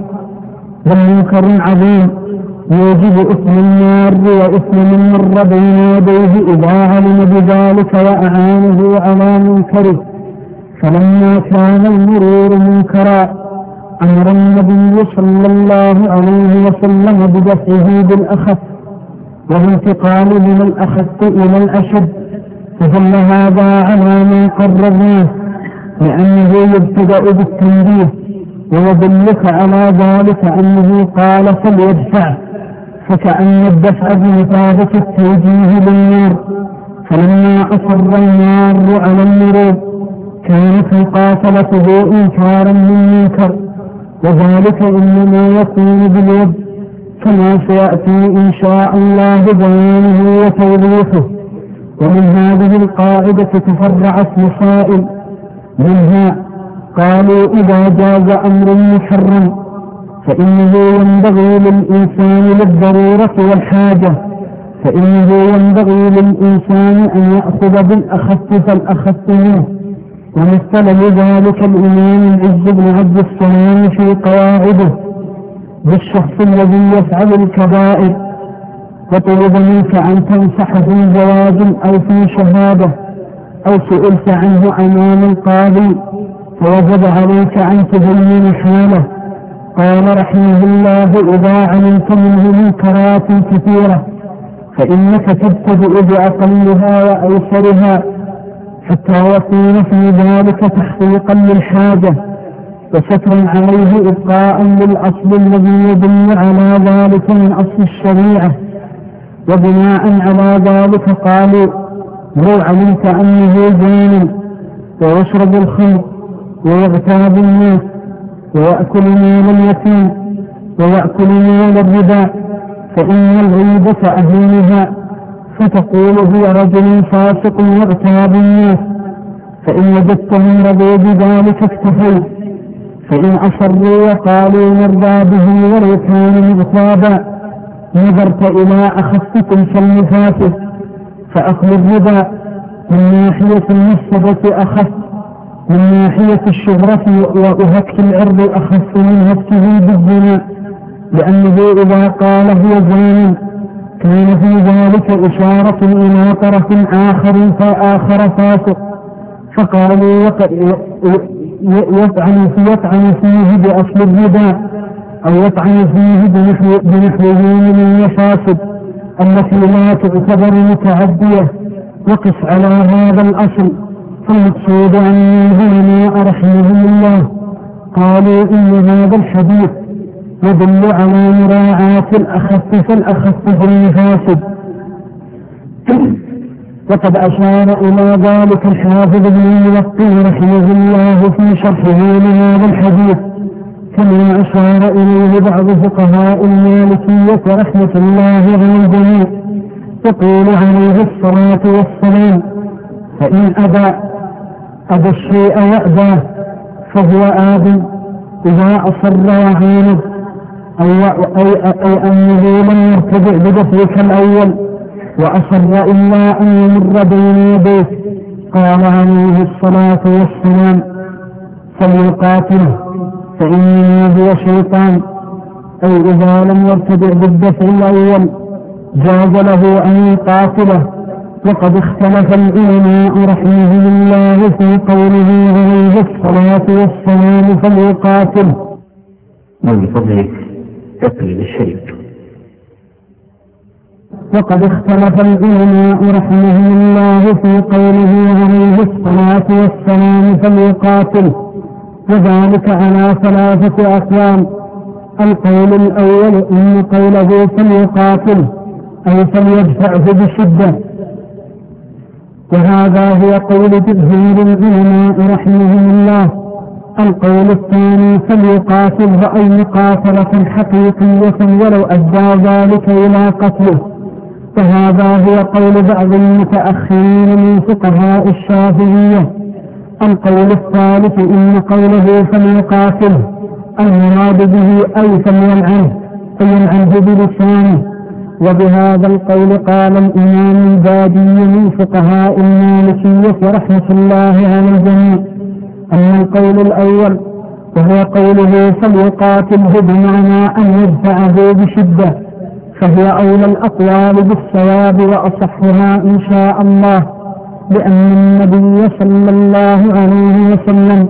والمنكر عظيم يوجب إثم المار وإثم من مر بين يديه إذا علم بذلك وأعانه على منكره. فلما كان المرور منكرا أمر النبي صلى الله عليه وسلم بدفعه بالأخف والانتقال من الأخف إلى الأشد، فدل هذا على ما قررناه لأنه يبتدأ بالتنبيه، ويدلك على ذلك أنه قال فليدفع، فكأن الدفع بمثابة التوجيه للنار. فلما أصر النار على المرور كانت مقاتلته إنكارا للمنكر، وذلك إنما يكون باليد كما سيأتي إن شاء الله بيانه وتوضيحه. ومن هذه القاعدة تفرعت مسائل، منها قالوا إذا جاز أمر محرم فإنه ينبغي للإنسان للضرورة والحاجة، فإنه ينبغي للإنسان أن يأخذ بالأخف فالأخف منه. ومثل لذلك الإمام العز بن عبد السلام في قواعده بالشخص الذي يفعل الكبائر، وطلب منك أن تنصح في زواج أو في شهادة أو سئلت عنه أمام القاضي فوجب عليك أن تبين حاله. قال رحمه الله إذا علمت منه منكرات كثيرة فإنك تبتدئ بأقلها وأيسرها حتى يكون في ذلك تحقيقا للحاجة وسترا عليه إبقاء للأصل الذي يدل على ذلك من أصل الشريعة. وبناء على ذلك قالوا لو علمت أنه جان ويشرب الخمر ويغتاب الناس ويأكل مال اليتيم ويأكل مال الربا فإن الغيبة أهينها، فتقول هو رجل فاسق يغتاب الناس، فإن وجدتهم رضوا بذلك اكتفوا، فإن أصروا وقالوا نرضى به ولو كان مغتابا نظرت إلى أخفكم كالمفاسد. فأخذ الربا من ناحية المفسدة أخف، من ناحية الشهرة وهتك العرض أخف من هتكه بالزنا، لأنه إذا قال هو زان كان في ذلك إشارة إلى طرف آخر فآخر فاسق، فقالوا يطعن في يطعن فيه بأصل الربا أو يطعن فيه بنحوه من المفاسد التي لا تعتبر متعدية. وقف على هذا الأصل. فالمقصود أن العلماء رحمهم الله قالوا إن هذا الحديث يدل على مراعاة الأخف فالأخف في المفاسد. وقد أشار إلى ذلك الحافظ ابن الملقن رحمه الله في شرحه لهذا الحديث، كما أشار إليه بعض فقهاء المالكية رحمة الله على الجميع. يقول عليه الصلاة والسلام فإن أبى أبى الشيء وأباه فهو آدم إذا أصر وعاند أو, أو, أو أنه لم يرتدع بدفعك الأول وأصر إلا أن يمر بين يديك. قال عليه الصلاة والسلام فليقاتله فإنه هو شيطان. أي إذا لم يرتدع بالدفع الأول جاز له أن يقاتله. وقد اختلف العلماء رحمه الله في قوله عليه الصلاة والسلام فليقاتله. من فضلك تقليد الشريك وقد اختلف العلماء رحمهم الله في قوله عليه الصلاة والسلام فليقاتل، وذلك على ثلاثة أقوال. القول الأول إن قوله فليقاتل أي فليدفعه بشدة، وهذا هو قول جمهور العلماء رحمهم الله. القول الثاني فليقاتل أي مقاتلة حقيقية ولو أدى ذلك إلى قتله، وهذا هو قول بعض المتأخرين من فقهاء الشافعية. القول الثالث إن قوله فليقاتل المراد به أي فليلعنه فليلعنه بلسانه، وبهذا القول قال الإمام البادي من فقهاء المالكية رحمة الله على الجميع أن القول الأول وهو قوله فليقاتله بمعنى أن يدفعه بشدة، فهي أولى الأقوال بالصواب وأصحها إن شاء الله، لأن النبي صلى الله عليه وسلم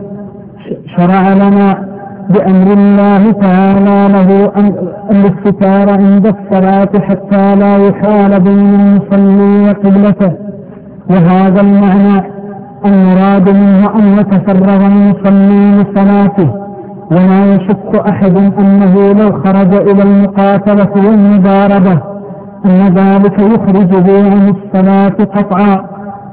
شرع لنا بأمر الله تعالى له الاستتار عند الصلاة حتى لا يحال بين المصلي وقبلته، وهذا المعنى المراد منه أن يتفرغ المصلي لصلاته، ولا يشك أحد أنه لو خرج إلى المقاتلة والمضاربة أن ذلك يخرجه عن الصلاة قطعا،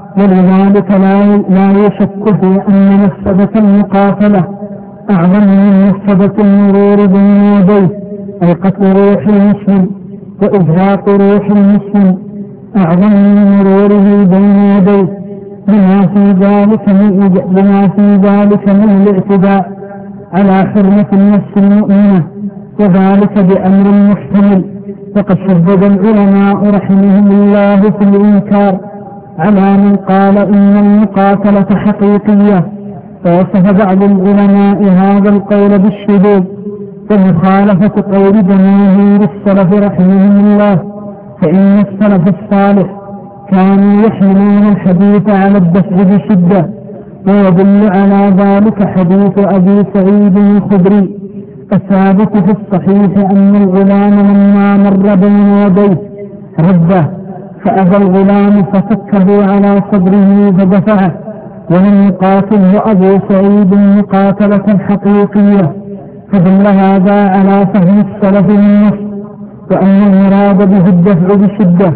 ولذلك لا يشك في أن مفسدة المقاتلة أعظم من مفسدة المرور بين يديه، أي قتل روح المسلم وإزهاق روح المسلم أعظم من مروره بين يديه، بما في ذلك من بما في ذلك من الاعتداء على حرمة النفس المؤمنة، وذلك بأمر محتمل. وقد شدد العلماء رحمهم الله في الإنكار على من قال إن المقاتلة حقيقية، ووصف بعض العلماء هذا القول بالشذوذ ومخالفة قول جماهير السلف رحمهم الله، فإن السلف الصالح كانوا يحملون الحديث على الدفع بشدة، ويدل على ذلك حديث أبي سعيد الخدري الثابت في الصحيح أن الغلام لما مر بين يديه رده فأبى الغلام ففكه على صدره فدفعه، ولم يقاتله أبو سعيد مقاتلة حقيقية، فدل هذا على فهم السلف النص وأن المراد به الدفع بشدة.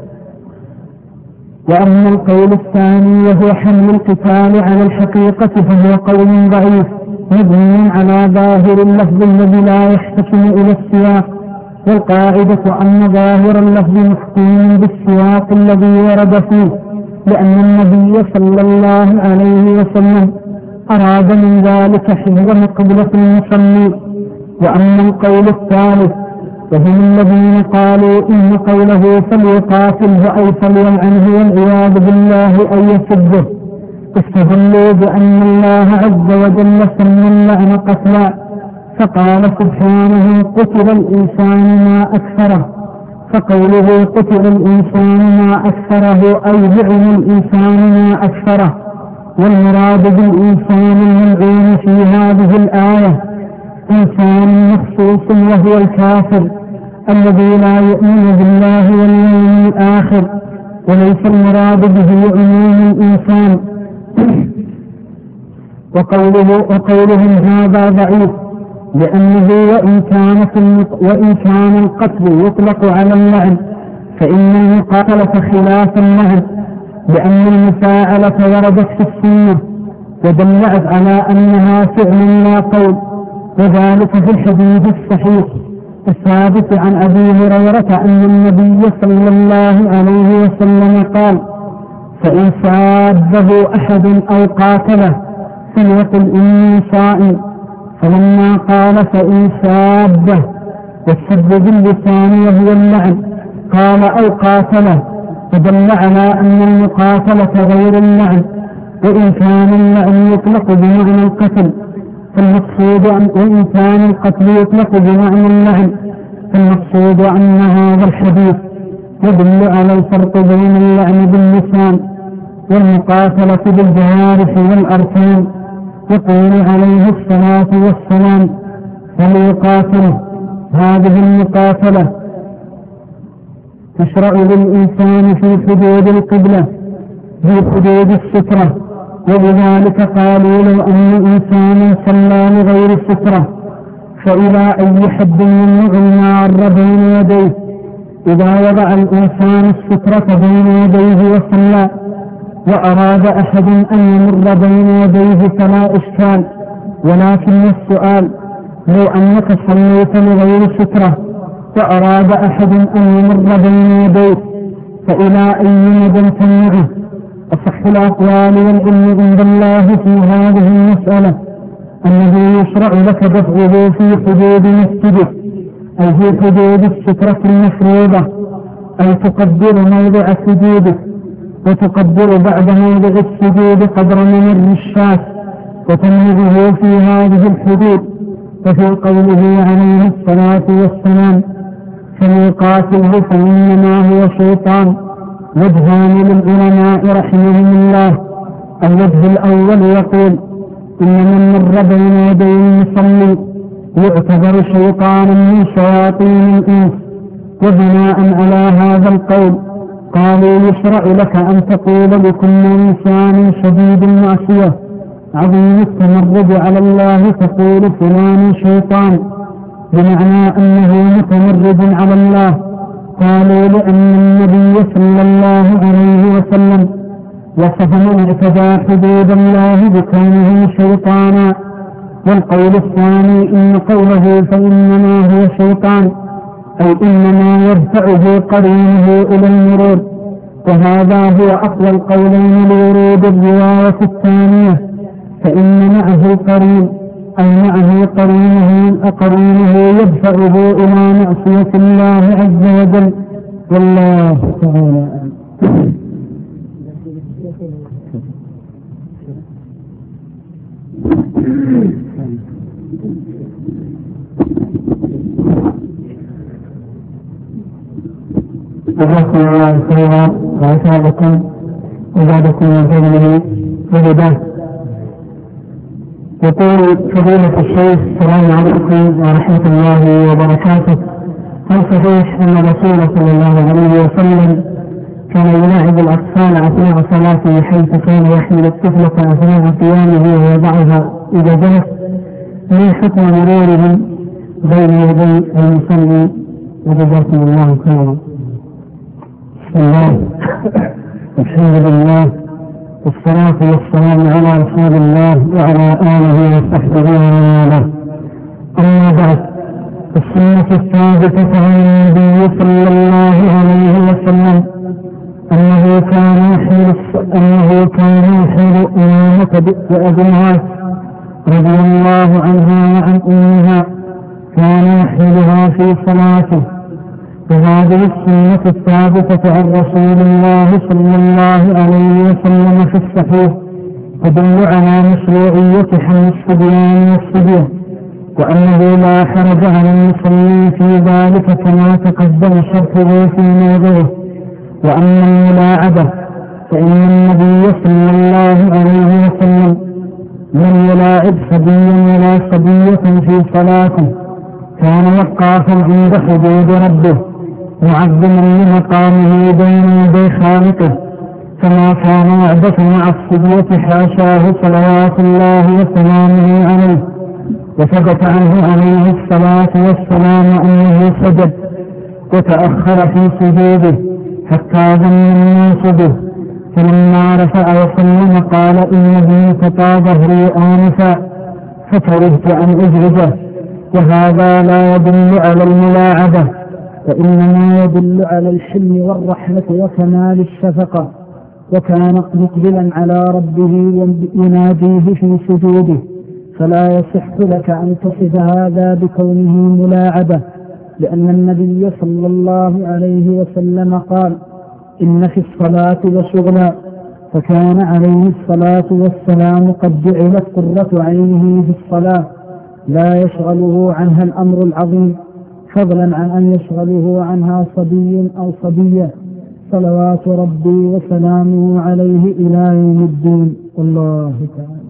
وأما القول الثاني وهو حمل القتال على الحقيقة فهو قول ضعيف مبني على ظاهر اللفظ الذي لا يحتكم إلى السياق، والقاعدة أن ظاهر اللفظ محكوم بالسياق الذي ورد فيه، لأن النبي صلى الله عليه وسلم أراد من ذلك حفظ قبلة المصلي. وأما القول الثالث وهم الذين قالوا إن قوله فليقاتله أي فليلعنه والعياذ بالله أن يسبه، استدلوا بأن الله عز وجل سمى اللعن قتلا، فقال سبحانه قتل الإنسان ما أكثره، فقوله قتل الإنسان ما أكثره أي لعن الإنسان ما أكثره، والمراد بالإنسان الملعون في هذه الآية إنسان مخصوص وهو الكافر الذي لا يؤمن بالله واليوم الآخر، وليس المراد به عموم الإنسان. وقوله وقولهم هذا ضعيف، لأنه وإن كان, وإن كان القتل يطلق على اللعن فإن المقاتلة خلاف اللعن، لأن المفاعلة وردت في السنة ودلت على أنها فعل لا قول، وذلك في الحديث الصحيح الثابت عن أبي هريرة أن النبي صلى الله عليه وسلم قال فإن سابه أحد أو قاتله فليقل إني صائم، فلما قال فإن سابه والسب باللسان وهو اللعن قال أو قاتله، فدل على أن المقاتلة غير اللعن، وإن كان اللعن يطلق بمعنى القتل فالمقصود أن وإن كان القتل يطلق بمعنى اللعن فالمقصود أن هذا الحديث يدل على الفرق بين اللعن باللسان والمقاتلة بالجوارح والأركان. يقول عليه الصلاة والسلام فليقاتل، هذه المقاتلة تشرع للإنسان في حدود القبلة في حدود السترة، ولذلك قالوا لو أن إنسانا صلى لغير السترة فإلى أي حد يمنع المار بين يديه؟ إذا وضع الإنسان السترة بين يديه وصلى وأراد أحد أن يمر بين يديه فلا إشكال، ولكن السؤال لو أنك صليت لغير سترة وأراد أحد أن يمر بين يديه فإلى أي مدى تمنعه؟ أصح الأقوال والعلم عند الله في هذه المسألة أنه يشرع لك دفعه في حدود مسجدك أي في حدود السترة المفروضة، أي تقدر موضع سجودك وتقدر بعد موضع السجود قدر ممر الشاة وتمنعه في هذه الحدود. وفي قوله عليه الصلاة والسلام فليقاتله فإنما هو شيطان وجهان للعلماء رحمهم الله. الوجه الأول يقول إن من مر بين يدي المصلي يعتبر شيطانا من شياطين الإنس، وبناء على هذا القول قالوا يشرع لك أن تقول لكل إنسان شديد المعصية عظيم التمرد على الله تقول فلان شيطان، بمعنى أنه متمرد على الله. قالوا لأن النبي صلى الله عليه وسلم وصف من اعتدى حدود الله بكونه شيطانا. والقول الثاني إن قوله فإنما هو شيطان أي إنما يدفعه قرينه إلى المرور، وهذا هو أقوى القولين لورود الرواية الثانية، فإن معه قرين أي معه قرينه قرينه يدفعه إلى معصية الله عز وجل. والله تعالى جزاكم الله خيرا وأسعدكم وزادكم من فضله وهداه. يقول فضيلة الشيخ السلام عليكم ورحمة الله وبركاته، هل صحيح أن الرسول صلى الله عليه وسلم كان يلاعب الأطفال أثناء صلاته حيث كان يحمل الطفلة أثناء قيامه ويضعها إذا جلس؟ ما حكم مرورهم بين يدي المصلي؟ وجزاكم الله خيرا. بسم الله الحمد لله والصلاة والسلام على رسول الله وعلى آله وصحبه ومن والاه. أما بعد، السنة الثابتة عن النبي صلى الله عليه وسلم أنه كان يحمل أنه كان يحمل أمامة بئس أبيها رضي الله عنها وعن أمها، كان يحملها في صلاته. وهذه السنة الثابتة عن رسول الله صلى الله عليه وسلم في الصحيح تدل على مشروعية حمل الصبيان والصبية، وأنه لا حرج على المصلي في ذلك كما تقدم شرحه في موضعه. وأما الملاعبة فإن النبي صلى الله عليه وسلم لم يلاعب صبيا ولا صبية في صلاته، كان وقافا عند حدود ربه معظما لمقامه بين يدي خالقه، فما كان يعبث مع الصبية حاشاه صلوات الله وسلامه عليه. وثبت عنه عليه الصلاة والسلام أنه سجد وتأخر في سجوده حتى ظن الناس به، فلما رفع وسلم قال إن ابني قطع ظهري آنفا فكرهت أن أزعجه. وهذا لا يدل على الملاعبة، فإنما يدل على الحلم والرحمة وكمال الشفقة، وكان مقبلا على ربه يناديه في سجوده، فلا يصح لك أن تصف هذا بكونه ملاعبة، لأن النبي صلى الله عليه وسلم قال إن في الصلاة لشغلا، فكان عليه الصلاة والسلام قد جعلت قرة عينه في الصلاة لا يشغله عنها الأمر العظيم، فضلا عن أن يشغله عنها صبي أو صبية، صلوات ربي وسلامه عليه إلى يوم الدين. والله تعالى.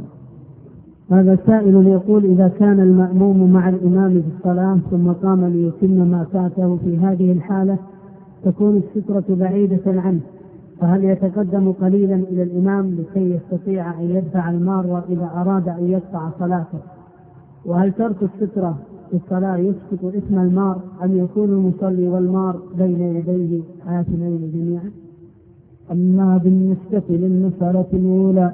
هذا سائل يقول إذا كان المأموم مع الإمام في الصلاة ثم قام ليتم ما فاته في هذه الحالة، تكون السترة بعيدة عنه، فهل يتقدم قليلا إلى الإمام لكي يستطيع أن يدفع المار إذا أراد أن يقطع صلاته؟ وهل ترك السترة في الصلاة يسقط إثم المار أم يكون المصلي والمار بين يديه آثمين جميعا؟ أما بالنسبة للمسألة الأولى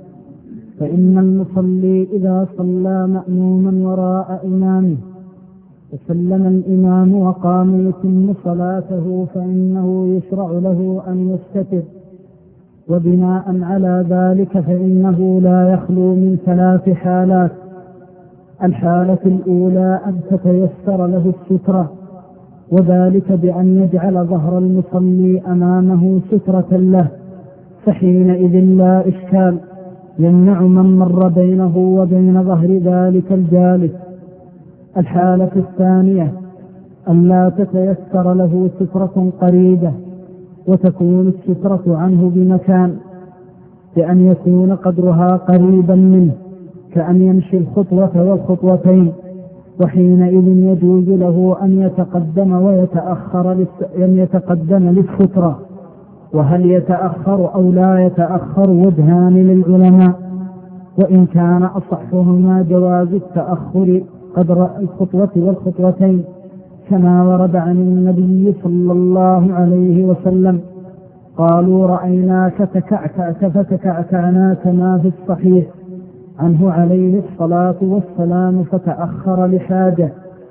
فإن المصلي إذا صلى مأموما وراء إمامه وسلم الإمام وقام يتم صلاته فإنه يشرع له أن يستتر، وبناء على ذلك فإنه لا يخلو من ثلاث حالات. الحالة الأولى أن تتيسر له السترة، وذلك بأن يجعل ظهر المصلي أمامه سترة له، فحينئذ لا إشكال يمنع من مر بينه وبين ظهر ذلك الجالس. الحالة الثانية أن لا تتيسر له سترة قريبة وتكون السترة عنه بمكان، بأن يكون قدرها قريبا منه كأن يمشي الخطوة والخطوتين، وحينئذ يجوز له أن يتقدم ويتأخر أن يتقدم للسترة. وهل يتأخر أو لا يتأخر وجهان للعلماء، وإن كان أصحهما جواز التأخر قدر الخطوة والخطوتين كما ورد عن النبي صلى الله عليه وسلم قالوا رأيناك تكعكعت فتكعكعنا كما في الصحيح عنه عليه الصلاة والسلام فتأخر لحاجة.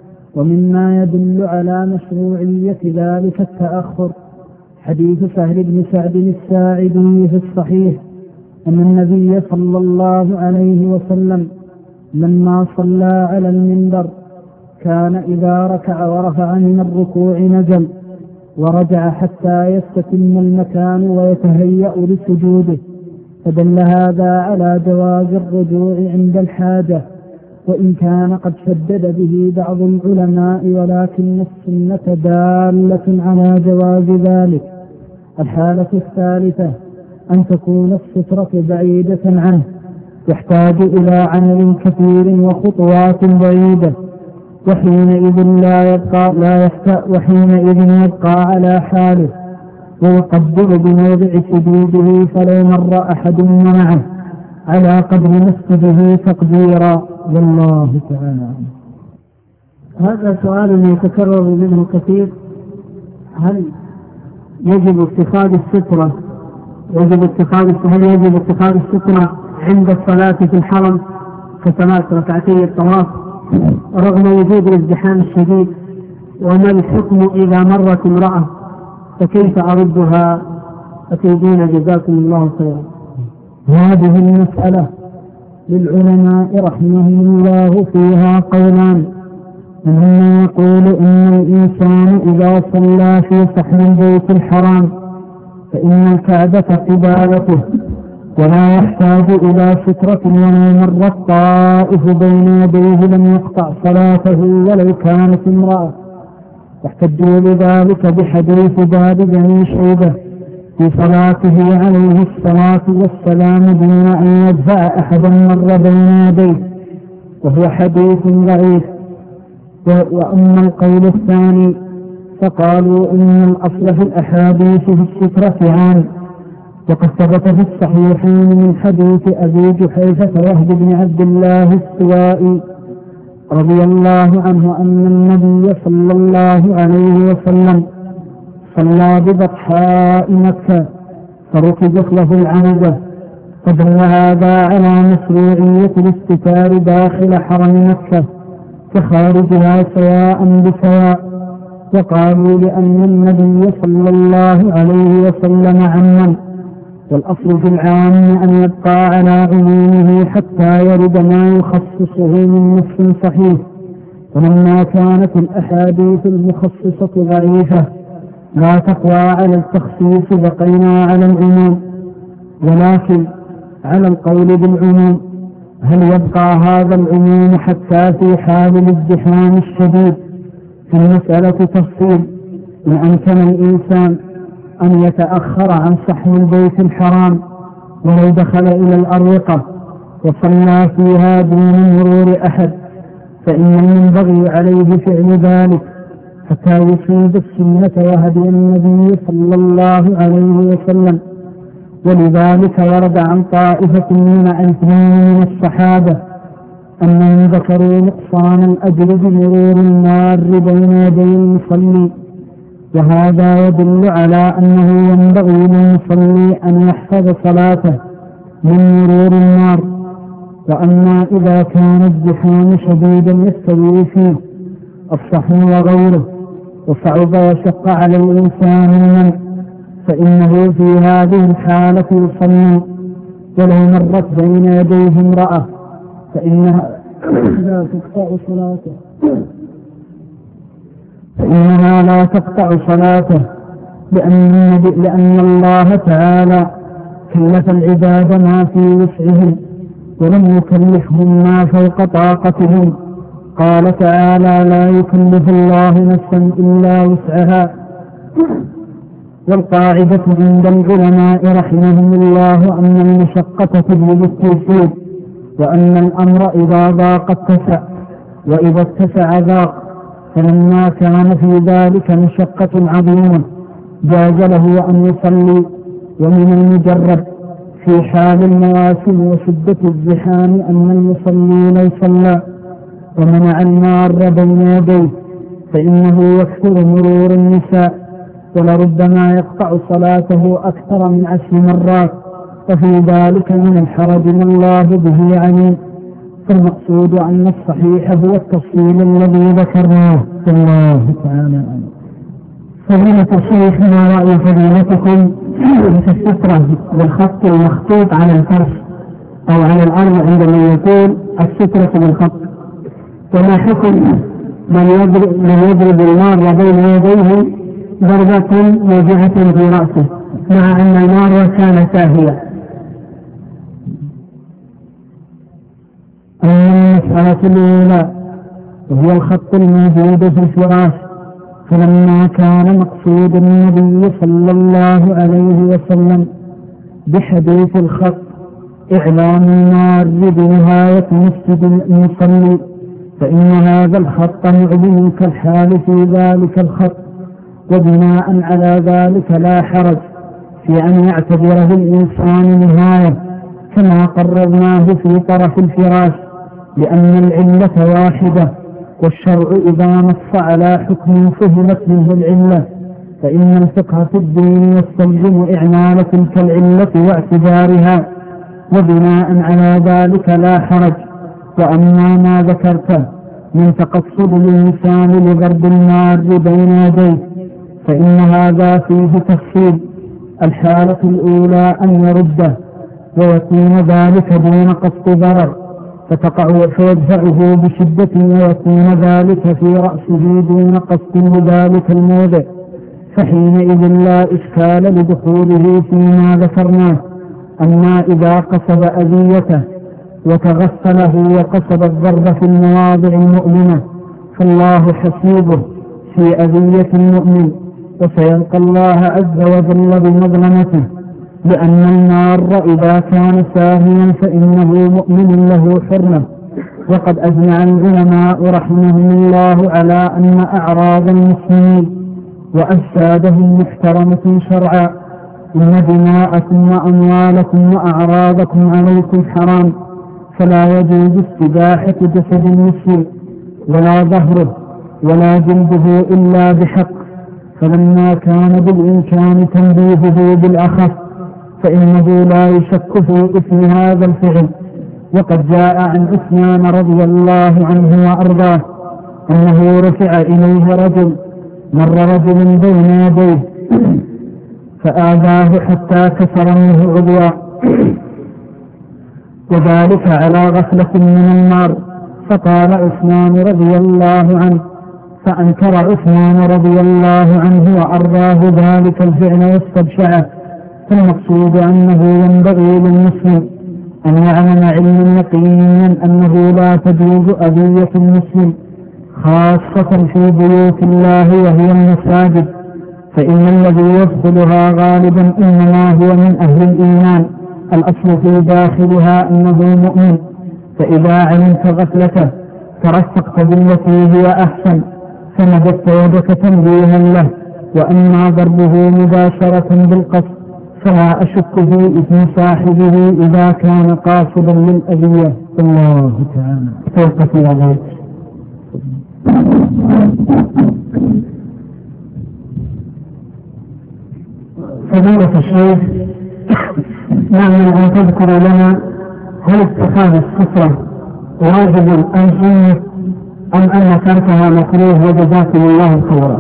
ومما يدل على مشروعية ذلك التأخر حديث سهل بن سعد الساعدي في الصحيح أن النبي صلى الله عليه وسلم لما صلى على المنبر كان إذا ركع ورفع من الركوع نزل ورجع حتى يستتم المكان ويتهيأ لسجوده، فدل هذا على جواز الرجوع عند الحاجة، وإن كان قد شدد به بعض العلماء، ولكن السنة دالة على جواز ذلك. الحالة الثالثة أن تكون السترة بعيدة عنه يحتاج إلى عمل كثير وخطوات بعيدة، وحينئذ لا يبقى لا يحتاج وحينئذ يبقى على حاله ويقدر بموضع سجوده، فلو مر أحد معه على قدر مسجده تقديرا، والله تعالى. هذا سؤال يتكرر منه كثير: هل يجب اتخاذ السترة يجب اتخاذ هل يجب اتخاذ السترة عند الصلاة في الحرم كصلاة ركعتي الطواف رغم وجود الازدحام الشديد؟ وما الحكم إذا مرت امرأة فكيف أردها؟ أفيدونا جزاكم الله خيرا. هذه المسألة للعلماء رحمهم الله فيها قولان: من يقول إن الإنسان إذا صلى في صحن البيت الحرام فإن الكعبة قبالته ولا يحتاج إلى سترة، ومن مر الطائف بين يديه لم يقطع صلاته ولو كانت امرأة، واحتجوا لذلك بحديث باب بني شيبة في صلاته عليه الصلاة والسلام دون أن يدفع أحدا مر بين يديه، وهو حديث ضعيف. وأما القول الثاني فقالوا إن الأصل في الأحاديث في السترة عام، وقد ثبت في الصحيحين من حديث أبي جحيفة وهب بن عبد الله السوائي رضي الله عنه أن النبي صلى الله عليه وسلم صلى ببطحاء مكة فركبت له العنزة، فدل هذا على مشروعية الاستتار داخل حرم مكة كخارجها سواء بسواء. وقالوا لأن النبي صلى الله عليه وسلم عمم، والأصل في العام أن يبقى على عمومه حتى يرد ما يخصصه من نص صحيح. ولما كانت الأحاديث المخصصة ضعيفة لا تقوى على التخصيص بقينا على العموم، ولكن على القول بالعموم هل يبقى هذا العموم حتى في حال الازدحام الشديد؟ في المسألة تفصيل، وأمكن الإنسان أن يتأخر عن صحن البيت الحرام ولو دخل إلى الأروقة وصلى فيها دون مرور أحد فإن ينبغي عليه فعل ذلك، حتى يصيب السنة وهدي النبي صلى الله عليه وسلم. ولذلك ورد عن طائفة من من الصحابة أنهم ذكروا نقصان الأجر بمرور النار بين يدي المصلي، وهذا يدل على أنه ينبغي للمصلي أن يحفظ صلاته من مرور النار. وأما إذا كان الزحام شديدا يستوي فيه الصحن وغيره وصعب وشق على الإنسان المنع، فإنه في هذه الحالة يصلي. ولو مرت بين يديه امرأة فإنها لا تقطع صلاته فإنها لا تقطع صلاته لأن, لأن الله تعالى كلف العباد ما في وسعهم ولم يكلفهم ما فوق طاقتهم. قال تعالى: لا يكلف الله نفسا إلا وسعها. والقاعدة عند العلماء رحمهم الله أن المشقة تجلب التيسير، وأن الأمر إذا ضاق اتسع، وإذا اتسع ضاق. فلما كان في ذلك مشقة عظيمة جاز له أن يصلي. ومن المجرد في حال المواسم وشدة الزحام أن المصلي لو صلى ومنع المار بين يديه فإنه يكثر مرور النساء، ولربما يقطع صلاته أكثر من عشر مرات، وفي ذلك من الحرج ما الله به عليم. فالمقصود أن الصحيح هو التفصيل الذي ذكرناه. الله تعالى عنه. فضيلة الشيخ، ما رأي فضيلتكم في السترة بالخط المخطوط على الفرش أو على الأرض عندما يقول السترة بالخط؟ وما حكم من يضرب, من يضرب المار بين يديه ضربة موجعة في رأسه مع أن المار كان ساهيا؟ أما المسألة الأولى وهي الخط الموجود في الفراش، فلما كان مقصود النبي صلى الله عليه وسلم بحديث الخط إعلام النار بنهاية مسجد المصلي، فإن هذا الخط معلن كالحال في ذلك الخط، وبناء على ذلك لا حرج في أن يعتبره الإنسان نهاية كما قررناه في طرف الفراش، لأن العلة واحدة، والشرع إذا نص على حكم فهمت منه العلة، فإن الفقه في الدين يستلزم إعمال تلك العلة واعتبارها، وبناء على ذلك لا حرج. وأما ما ذكرته من تقصد الإنسان لضرب النار بين يديه فإن هذا فيه تفصيل. الحالة الأولى أن يرده ويكون ذلك دون قصد ضرر فتقع فيدفعه بشدة، ويكون ذلك في رأسه دون قصد لذلك الموضع، فحينئذ لا إشكال لدخوله فيما ذكرناه. أما إذا قصد أذيته وتغسله وقصد الضرب في المواضع المؤمنة فالله حسيبه في أذية المؤمن، وسيلقى الله عز وجل بمظلمته، لأن النار إذا كان ساهيا فإنه مؤمن له حرمة. وقد أجمع العلماء رحمهم الله على أن أعراض المسلمين وأجسادهم محترمة شرعا، إن دماءكم وأموالكم وأعراضكم عليكم حرام، فلا يجوز استباحة جسد المسلم ولا ظهره ولا جلده إلا بحق. فلما كان بالإمكان تنبيهه بالأخف فإنه لا يشك في إثم هذا الفعل. وقد جاء عن عثمان رضي الله عنه وأرضاه أنه رفع إليه رجل، مر رجل بين يديه فآذاه حتى كسر منه عضوا، وذلك على غفلة من النار. فقال عثمان رضي الله عنه فأنكر عثمان رضي الله عنه وأرضاه ذلك الفعل واستبشعه. فالمقصود أنه ينبغي للمسلم أن يعلم علما يقينا أنه لا تجوز أذية المسلم، خاصة في بيوت الله وهي المساجد، فإن الذي يدخلها غالبا إنما هو من أهل الإيمان، الأصل في داخلها أنه مؤمن. فإذا علمت غفلته ترفقت بالتي هي أحسن، فمددت يدك تنبيها له. وأما ضربه مباشرة بالقصد فلا أشك في إثم صاحبه إذا كان قاصدا للأذية. الله تعالى توقف يا غيث. فضيلة الشيخ، نعمل أن تذكر لنا هل اتخاذ السترة واجب أم سنة أم أن تركها مكروه وجزاكم الله خيرا.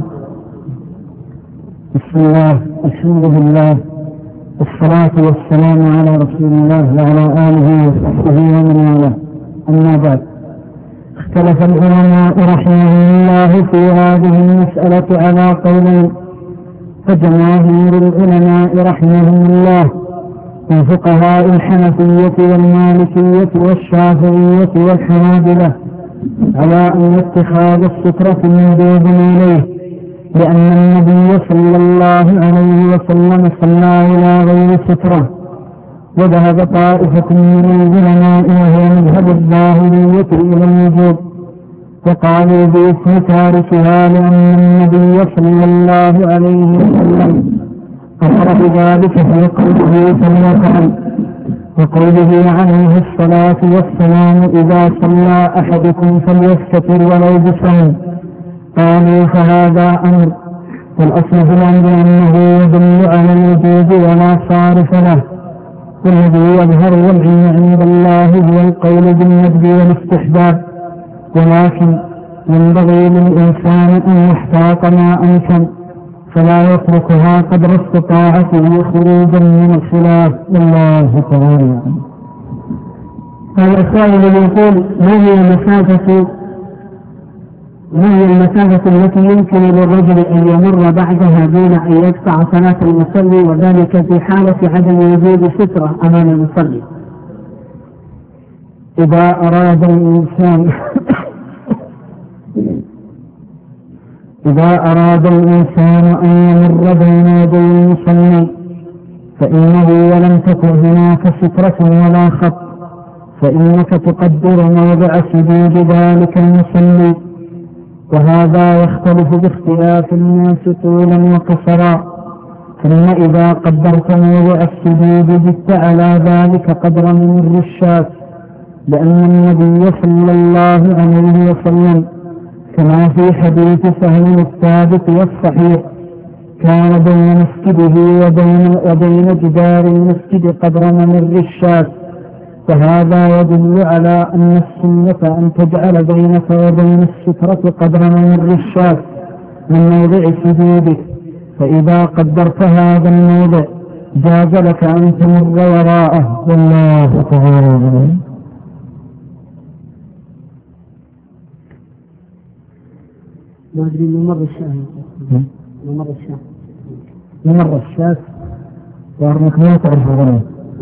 بسم الله، الحمد لله، والصلاة والسلام على رسول الله وعلى آله وصحبه ومن والاه. أما بعد، اختلف العلماء رحمهم الله في هذه المسألة على قولين. فجماهير العلماء رحمهم الله من فقهاء الحنفية والمالكية والشافعية والحنابلة على أن اتخاذ السترة مندوب إليه، لأن النبي صلى الله عليه وسلم صلى إلى غير سترة. وذهب طائفة من العلماء وهو مذهب الظاهرية إلى الوجوب، وقالوا باسم تاركها لأن النبي صلى الله عليه وسلم أمر بذلك في قوله فليفعل، وقوله عليه الصلاة والسلام إذا صلى أحدكم فليستتر ولو بصوم. قالوا فهذا أمر، والأصل في الأمر أنه يدل على الوجوب ولا صارف له، والذي يظهر والعلم عند الله هو القول بالندب والاستحباب. ولكن ينبغي للإنسان أن يحتاط ما أمكن فلا يتركها قدر استطاعته خروجا من الخلاف. الله تعالى. هذا السائل يقول: ما هي المسافة ما هي المسافة التي يمكن للرجل أن يمر بعدها دون أن يقطع صلاة المصلي، وذلك في حالة عدم وجود سترة أمام المصلي؟ إذا أراد الإنسان إذا أراد الإنسان أن يمر بين يدي المصلي فإنه ولم تكن هناك سترة ولا خط، فإنك تقدر موضع سجود ذلك المصلي، وهذا يختلف باختلاف الناس طولا وقصرا. ثم إذا قدرت موضع السجود جدت على ذلك قدر من الرشات، لأن النبي صلى الله عليه وسلم كما في حديث سهل الثابت والصحيح كان بين مسجده وبين, وبين جدار المسجد قدر من الرشات، وهذا يدل على أن السنة أن تجعل بينك وبين السترة قدر من الرشات من موضع سجودك، فإذا قدرت هذا الموضع جاز لك أن تمر وراءه. والله تعالى. ما أدري ممر الشاه ممر الشاه ممر الشاه وأرمك ما تعرف غيره.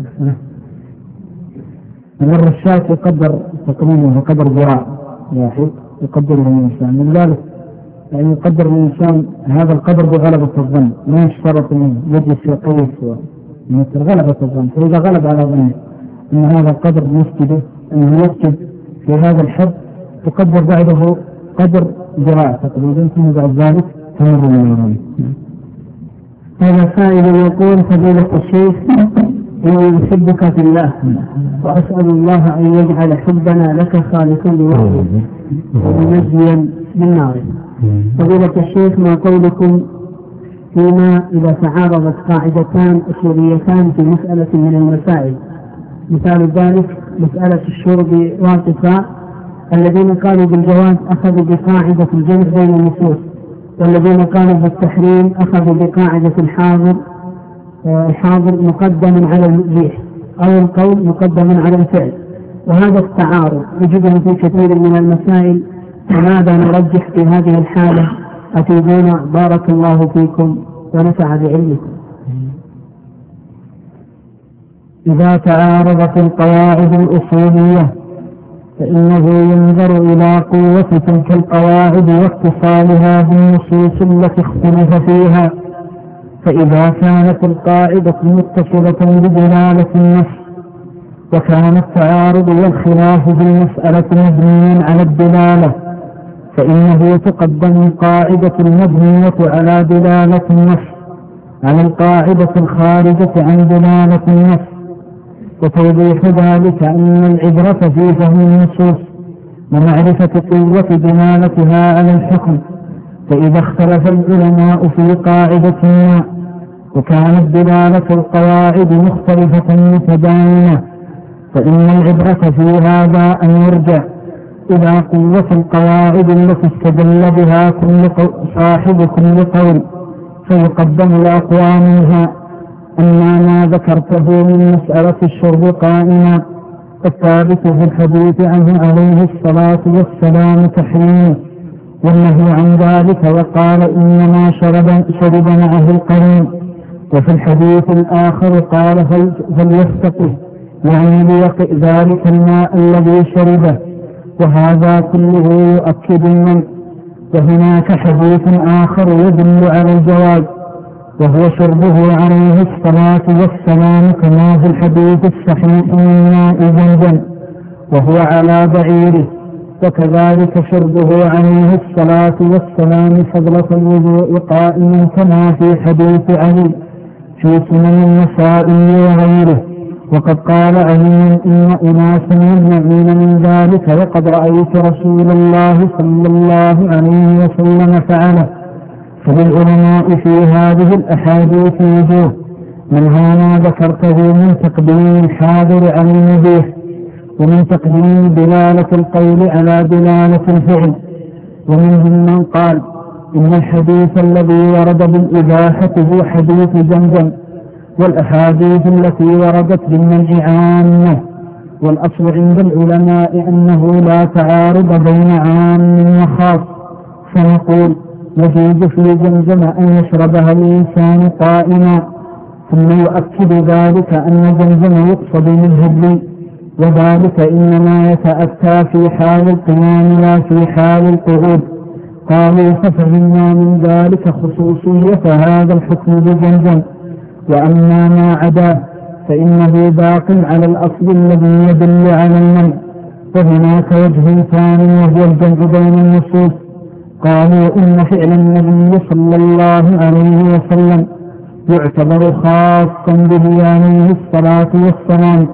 ممر الشاه يقدر تقريبا قدر ذراع واحد يقدره الإنسان، من ذلك يعني يقدر الإنسان هذا القدر بغلبة الظن، ما يشترط أن يجلس يقيس مثل غلبة الظن. فإذا غلب على ظنه أن هذا القدر مسجده أنه يسجد في هذا الحد تقدر بعده قدر ذراع تقريبا، ثم بعد ذلك تمر من الرمي. هذا سائل يقول: فضيلة الشيخ، إني أحبك في الله وأسأل الله أن يجعل حبنا لك خالصا لوحدك ومنجيا من نار. فضيلة الشيخ، ما قولكم فيما إذا تعارضت قاعدتان أصوليتان في مسألة من المسائل؟ مثال ذلك مسألة الشرب والقفاء، الذين قالوا بالجواز أخذوا بقاعدة الجمع بين النصوص، والذين قالوا بالتحريم أخذوا بقاعدة الحاضر الحاضر مقدم على المبيح، أو القول مقدم على الفعل. وهذا التعارض يجده في كثير من المسائل، فماذا نرجح في هذه الحالة؟ أفيدونا بارك الله فيكم ونفع بعلمكم. إذا تعارضت القواعد الأصولية فإنه ينظر إلى قوة تلك القواعد واتصالها بالنصوص التي اختلف فيها، فإذا كانت القاعدة متصلة بدلالة النص وكان التعارض والخلاف في المسألة مبنيا على الدلالة، فإنه تقدم القاعدة المبنية على دلالة النص على القاعدة الخارجة عن دلالة النص. وتوضيح ذلك أن العبرة في فهم النصوص ومعرفة قوة دلالتها على الحكم. فإذا اختلف العلماء في قاعدة ما وكانت دلالة القواعد مختلفة متباينة فإن العبرة في هذا أن يرجع إلى قوة القواعد التي استدل بها كل صاحب كل قول فيقدم الأقوى منها. أما ما ذكرته من مسألة الشرب قائما الثابت في الحديث عنه عليه الصلاة والسلام تحريمه والنهي عن ذلك وقال إنما شرب, شرب معه القرين. وفي الحديث الآخر قال فليستقه يعني ليقئ ذلك الماء الذي شربه وهذا كله يؤكد منه. وهناك حديث آخر يدل على الجواز وهو شربه عليه الصلاة والسلام كما في الحديث الصحيح من ماء زمزم وهو على بعيره. وكذلك شربه عليه الصلاة والسلام فضلة الوضوء قائما كما في حديث علي في سنن النسائي وغيره. وقد قال علي إن أناسا يمنعون من ذلك وقد رأيت رسول الله صلى الله عليه وسلم فعله. فللعلماء في هذه الأحاديث وجوه منها ما ذكرته من تقديم الحاضر على المبيح ومن تقديم دلالة القول على دلالة الفعل. ومنهم من قال إن الحديث الذي ورد بالإباحة هو حديث زمزم والأحاديث التي وردت بالمنع عامة. والأصل عند العلماء أنه لا تعارض بين عام وخاص فنقول يجوز في زمزم أن يشربها الإنسان قائما ثم يؤكد ذلك أن زمزم يقصد منه الري وذلك إنما يتأتى في حال القيام لا في حال القعود. قالوا ففهمنا من ذلك خصوصية هذا الحكم بزمزم. وأما ما عداه فإنه باق على الأصل الذي يدل على المنع. وهناك وجه ثاني وهو الجمع بين النصوص. قالوا إن فعل النبي صلى الله عليه وسلم يعتبر خاصا به عليه الصلاة والسلام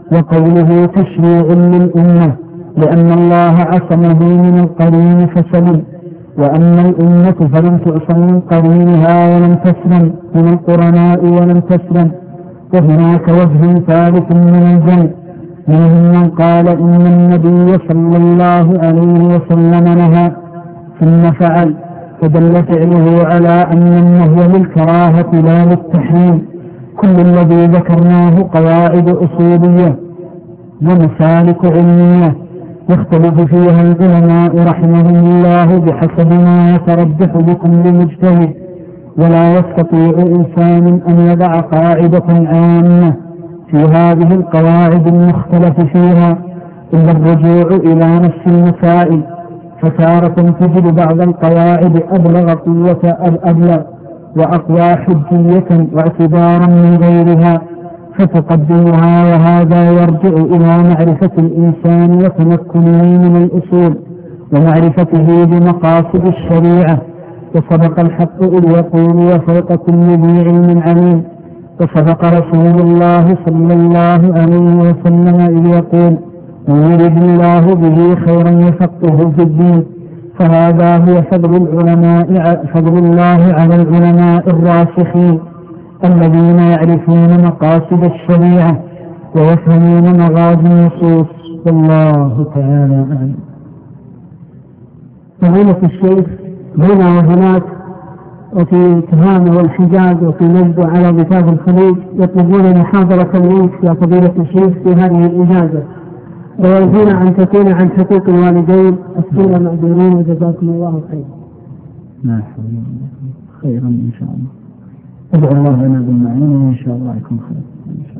وقوله تشريع للأمة لأن الله عصمه من القرين فسلم. وأما الأمة فلم تعصم من قرينها ولم تسلم من القرناء ولم تسلم. وهناك وجه ثالث من الجمع منهم من قال إن النبي صلى الله عليه وسلم نهى ثم فعل فدل فعله على أن النهي للكراهة لا للتحريم. كل الذي ذكرناه قواعد أصولية ومسالك علمية يختلف فيها العلماء رحمهم الله بحسب ما يترجح بكل مجتهد ولا يستطيع إنسان أن يضع قاعدة عامة في هذه القواعد المختلف فيها إلا الرجوع إلى نفس المسائل. فتارة تجد بعض القواعد أبلغ قوة الأبلغ وأقوى حجية واعتبارا من غيرها فتقدمها وهذا يرجع إلى معرفة الإنسان وتمكنه من الأصول ومعرفته بمقاصد الشريعة. وصدق الحق إذ يقول وفوق كل ذي علم عليم. وصدق رسول الله صلى الله عليه وسلم إذ يقول من يرد الله به خيرا يفقهه في الدين. فهذا هو فضل العلماء فضل الله على العلماء الراسخين الذين يعرفون مقاصد الشريعة ويفهمون مغازي النصوص. والله تعالى أعلم. فضيلة الشيخ هنا وهناك وفي تهامة والحجاز وفي نجد على بكاف الخليج يطلبون محاضرة العيد يا فضيلة الشيخ في هذه الإجازة ويرجون أن تكون عن حقوق الوالدين السنة معذورين وجزاكم الله خيرا. ما خيرا إن شاء الله. أدعو الله لنا بالمعين إن شاء الله يكون خير إن شاء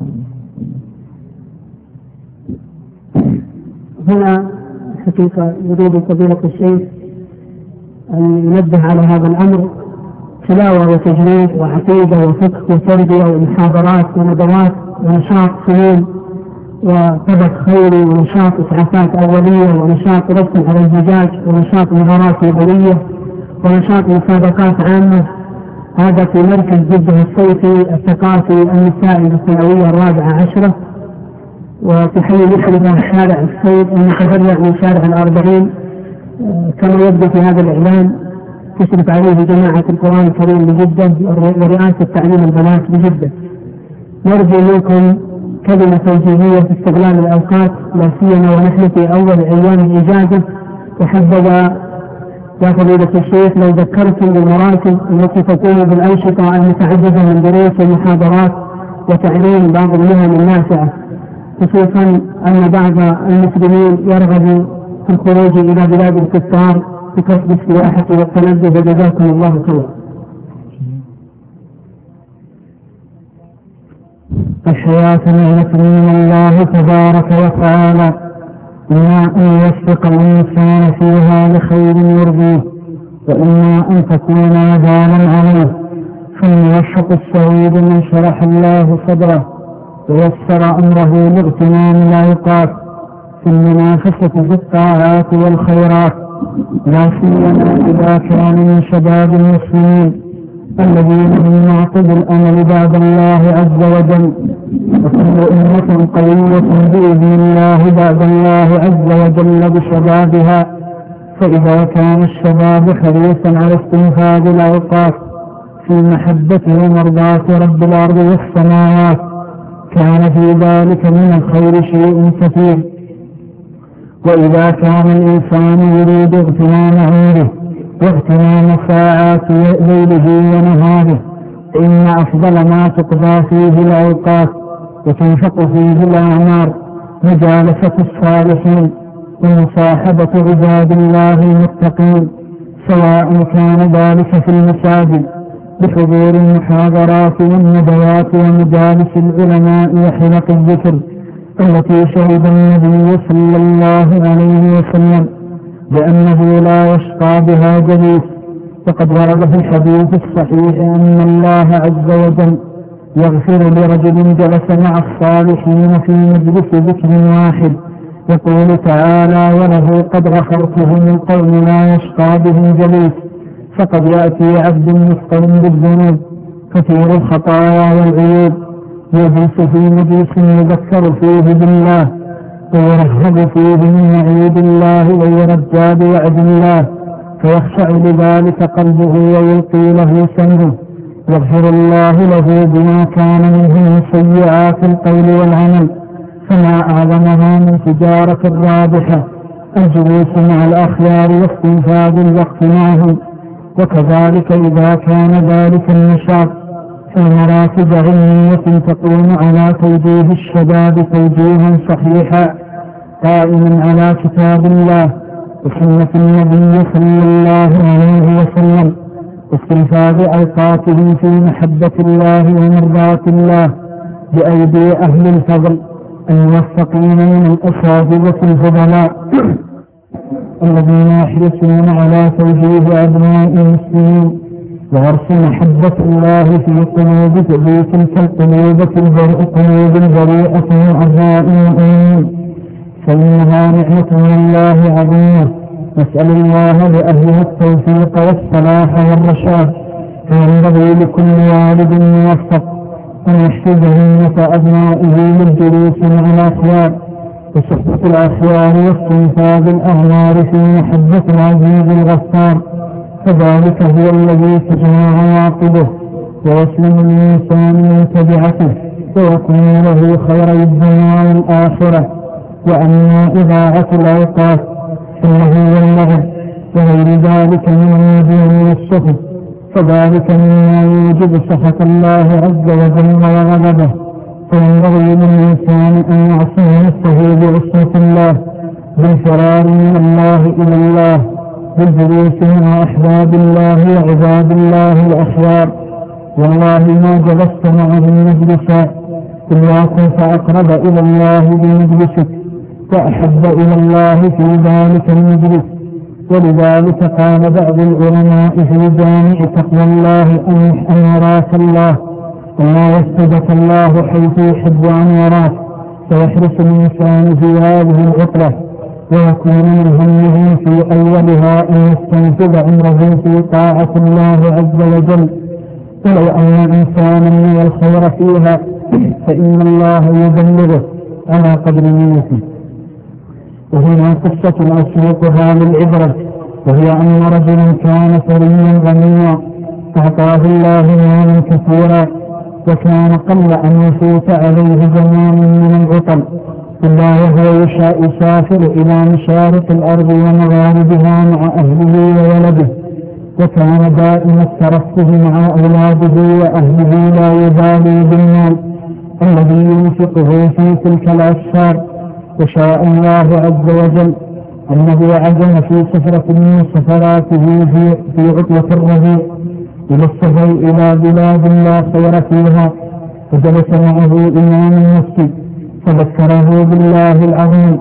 الله. هنا حقيقة يريد فضيلة الشيخ أن ينبه على هذا الأمر تلاوة وتجويد وعقيدة وفقه وتربية ومحاضرات وندوات ونشاط سنين وطبخ خيري ونشاط إسعافات أولية ونشاط رسم على الزجاج ونشاط مهارات يدوية ونشاط مسابقات عامة. هذا في مركز جدة الصيفي الثقافي النسائي الثانوية الرابعة عشرة، وفي حي الإحربة شارع الصيد المتفرع من شارع الأربعين. كما يبدو في هذا الإعلان تشرف عليه جماعة القرآن الكريم بجدة ورئاسة تعليم البنات بجدة. نرجو منكم كلمة توجيهية في استغلال الأوقات، لا سيما ونحن في أول أيام الإجازة. وحبذا يا فضيلة الشيخ لو ذكرتم بالمراتب التي تقوم بالأنشطة المتعددة من دروس ومحاضرات وتعليم بعض المهن النافعة، خصوصا أن بعض المسلمين يرغب في الخروج إلى بلاد الكفار بكسب السياحة والتنزه. جزاكم الله خيرا. الحياة نعمة من الله تبارك وتعالى، إما أن يسبق الإنسان فيها لخير يرضيه، وإما أن تكون وبالا عليه. فليشق السعيد من شرح الله صدره ويسر أمره لاغتنام الأوقات في المنافسة في الطاعات والخيرات، لا سيما إذا كان من شباب المسلمين الذين هم معقد الأمل بعد الله عز وجل. وكل أمة قوية بإذن الله بعد الله عز وجل بشبابها. فإذا كان الشباب حريصا على استنفاذ الأوقات في محبة ومرضاة رب الأرض والسماوات كان في ذلك من الخير شيء كثير. وإذا كان الإنسان يريد اغتنام عمره واغتنام ساعات ليله ونهاره، فإن أفضل ما تقضى فيه الأوقات وتنفق فيه الأعمار مجالسة الصالحين ومصاحبة عباد الله المتقين، سواء كان ذلك في المساجد بحضور المحاضرات والندوات ومجالس العلماء وحلق الذكر التي شهد النبي صلى الله عليه وسلم بأنه لا يشقى بها جليس. وقد ورد في الحديث الصحيح أن الله عز وجل يغفر لرجل جلس مع الصالحين في مجلس ذكر واحد، يقول تعالى: وله قد غفرته من قوم لا يشقى بهم جليس. فقد يأتي عبد مثقل بالذنوب كثير الخطايا والعيوب يجلس في مجلس يذكر فيه بالله ويرهب فيه من وعيد الله ويرجى بوعد الله، فيخشع لذلك قلبه ويلقي له سمعه. يغفر الله له بما كان منه من سيئات القول والعمل. فما أعظمها من تجارة رابحة الجلوس مع الأخيار واستنفاذ الوقت معهم. وكذلك إذا كان ذلك النشاط في مراتب علمية تقوم على توجيه الشباب توجيها صحيحا قائما على كتاب الله وسنة النبي صلى الله عليه وسلم، واستنفاذ أوقاتهم في محبة الله ومرضاة الله بأيدي أهل الفضل الموفقين من الأساتذة الفضلاء الذين يحرصون على توجيه أبناء المسلمين وغرس محبة الله في قلوب تلك القلوب القلوب البريئة من أعداء المؤمنين، فإنها نعمة من الله عظيمة. نسأل الله لأهلها التوفيق والصلاح والرشاد. فينبغي لكل والد موفق أن يحفظ همة أبنائه للجلوس مع الأخيار وصحبة الأخيار واستنفاذ الأعمار في محبة العزيز الغفار، فذلك هو الذي تجمع عواقبه ويسلم الإنسان من تبعته ويكون له خير الدنيا والآخرة. وأما إضاعة الأوقات فاللهو واللعب وغير ذلك من النجوم والسفن فذلك مما يوجب سخط الله عز وجل وغضبه. فينبغي للإنسان أن يعصي نفسه بعصمة الله بالفرار من الله إلى الله بالجلوس مع أحباب الله وعباد الله الأخيار. والله ما جلست معهم مجلسا إلا كنت أقرب إلى الله بمجلسك وأحب إلى الله في ذلك المجلس. ولذلك قال بعض العلماء في جامع تقوى الله أن يراك الله وما يسجدك الله حيث يحب أن يراك، فيحرص الإنسان في هذه العطلة ويكون من همه في أولها أن يستنفذ عمره في طاعة الله عز وجل، ولو أن إنسانا من الخير فيها فإن الله يبلغه على قدر نيته. وهنا قصة أسوقها للعبرة، وهي أن رجلا كان ثريا غنيا أعطاه الله مالا كثيرا، وكان قل أن يفوت عليه زمان من العطل إلا وهو يسافر إلى مشارق الأرض ومغاربها مع أهله وولده، وكان دائم الترفه مع أولاده وأهله لا يبالي بالمال الذي ينفقه في تلك الأسفار. وشاء الله عز وجل أنه عزم في سفرة من سفراته في, في عطلة الربيع إلى السفر إلى بلاد لا خير فيها، فجلس معه إمام المسجد فذكره بالله العظيم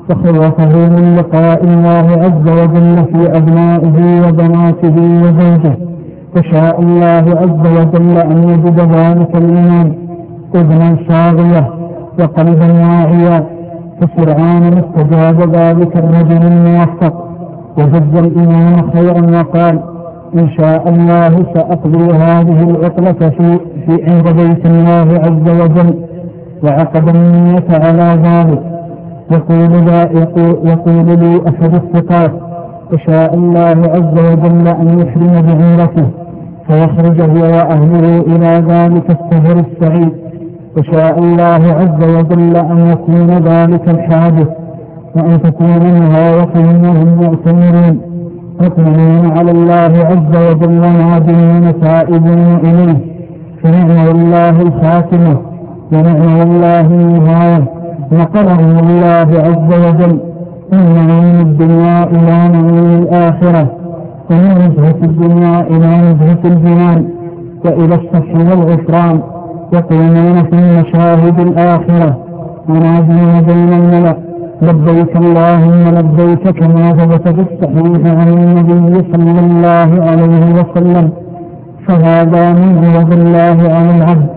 وخوفه من لقاء الله عز وجل في أبنائه وبناته وزوجه. فشاء الله عز وجل أن يجد ذلك الإمام أذنا صاغية وقلبا واعيا، فسرعان استجاب ذلك الرجل الموفق وجد الإمام خيرا وقال: إن شاء الله سأقضي هذه العطلة في, في عند بيت الله عز وجل، وعقد النية على ذلك. يقول, يقول, يقول لي أحد الثقات: وشاء الله عز وجل أن يحرم بعمرته فيخرج هو وأهله إلى ذلك السفر السعيد، وشاء الله عز وجل أن يكون ذلك الحادث وأن تكون نهايتهم وهم معتمرون مطمئنين على الله عز وجل نادمين تائبين إليه، فنعم الله الخاتمة ونعم الله النهاية، وقرهم الله عز وجل من نعيم الدنيا إلى نعيم الآخرة، ومن نزهة الدنيا إلى نزهة الجنان، وإلى الصفح والغفران، يقومون في مشاهد الآخرة منادين بين الملأ: لبيك اللهم لبيك، كما ثبت في الصحيح عن النبي صلى الله عليه وسلم. فهذا من عوض الله على العبد.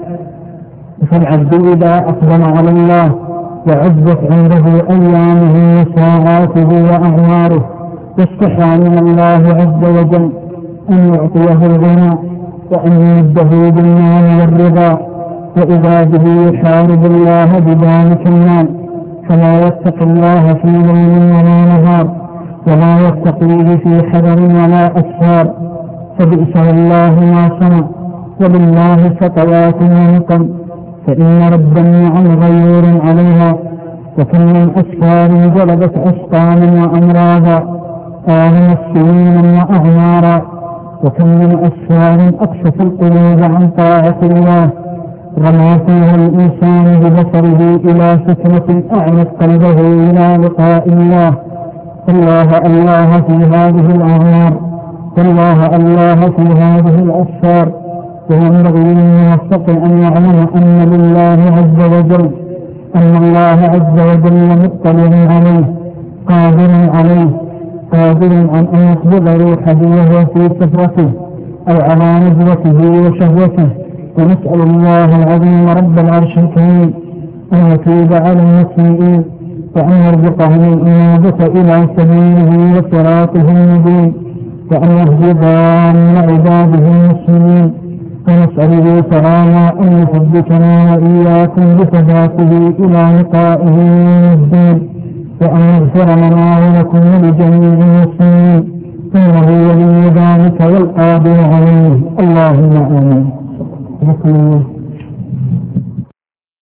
فالعبد إذا أقبل على الله وعزت عنده أيامه وساعاته وأعماره واستحى من الله عز وجل أن يعطيه الغنى وأن يمده بالمال والرضا، وإذا به يحارب الله بذلك المال فلا يتقي الله في ليل ولا نهار ولا يتقيه في حذر ولا أسفار، فبئس والله ما صنع، ولله خطوات ونقم، فإن رب النعم غيور عليها، وكم من أسفار جلبت أسقاما وأمراضا آلم السنين وأعمارا، وكم من أسفار أقصت القلوب عن طاعة الله رمى فيها الإنسان ببصره إلى فتنة أعمت قلبه إلى لقاء الله. الله الله في هذه الأعمار، والله الله في هذه الأسفار. وينبغي للموفق أن يعلم أن لله عز وجل أن الله عز وجل مطلع عليه قادر عليه قادر عن أن يقبض روحه وهو في سفرته أو على نزوته وشهوته. ونسأل الله العظيم رب العرش الكريم أن يتوب على المسيئين وأن يرزقهم الإنابة إلى سبيله وصراطه المبين، وأن يهدي ضال عباده المسلمين. ونسأله تعالى أن يثبتنا وإياكم بثباته إلى لقائه من الدين، وأن يغفر لنا ولكم ولجميع المسلمين، إنه ولي ذلك والقادر عليه. اللهم آمين.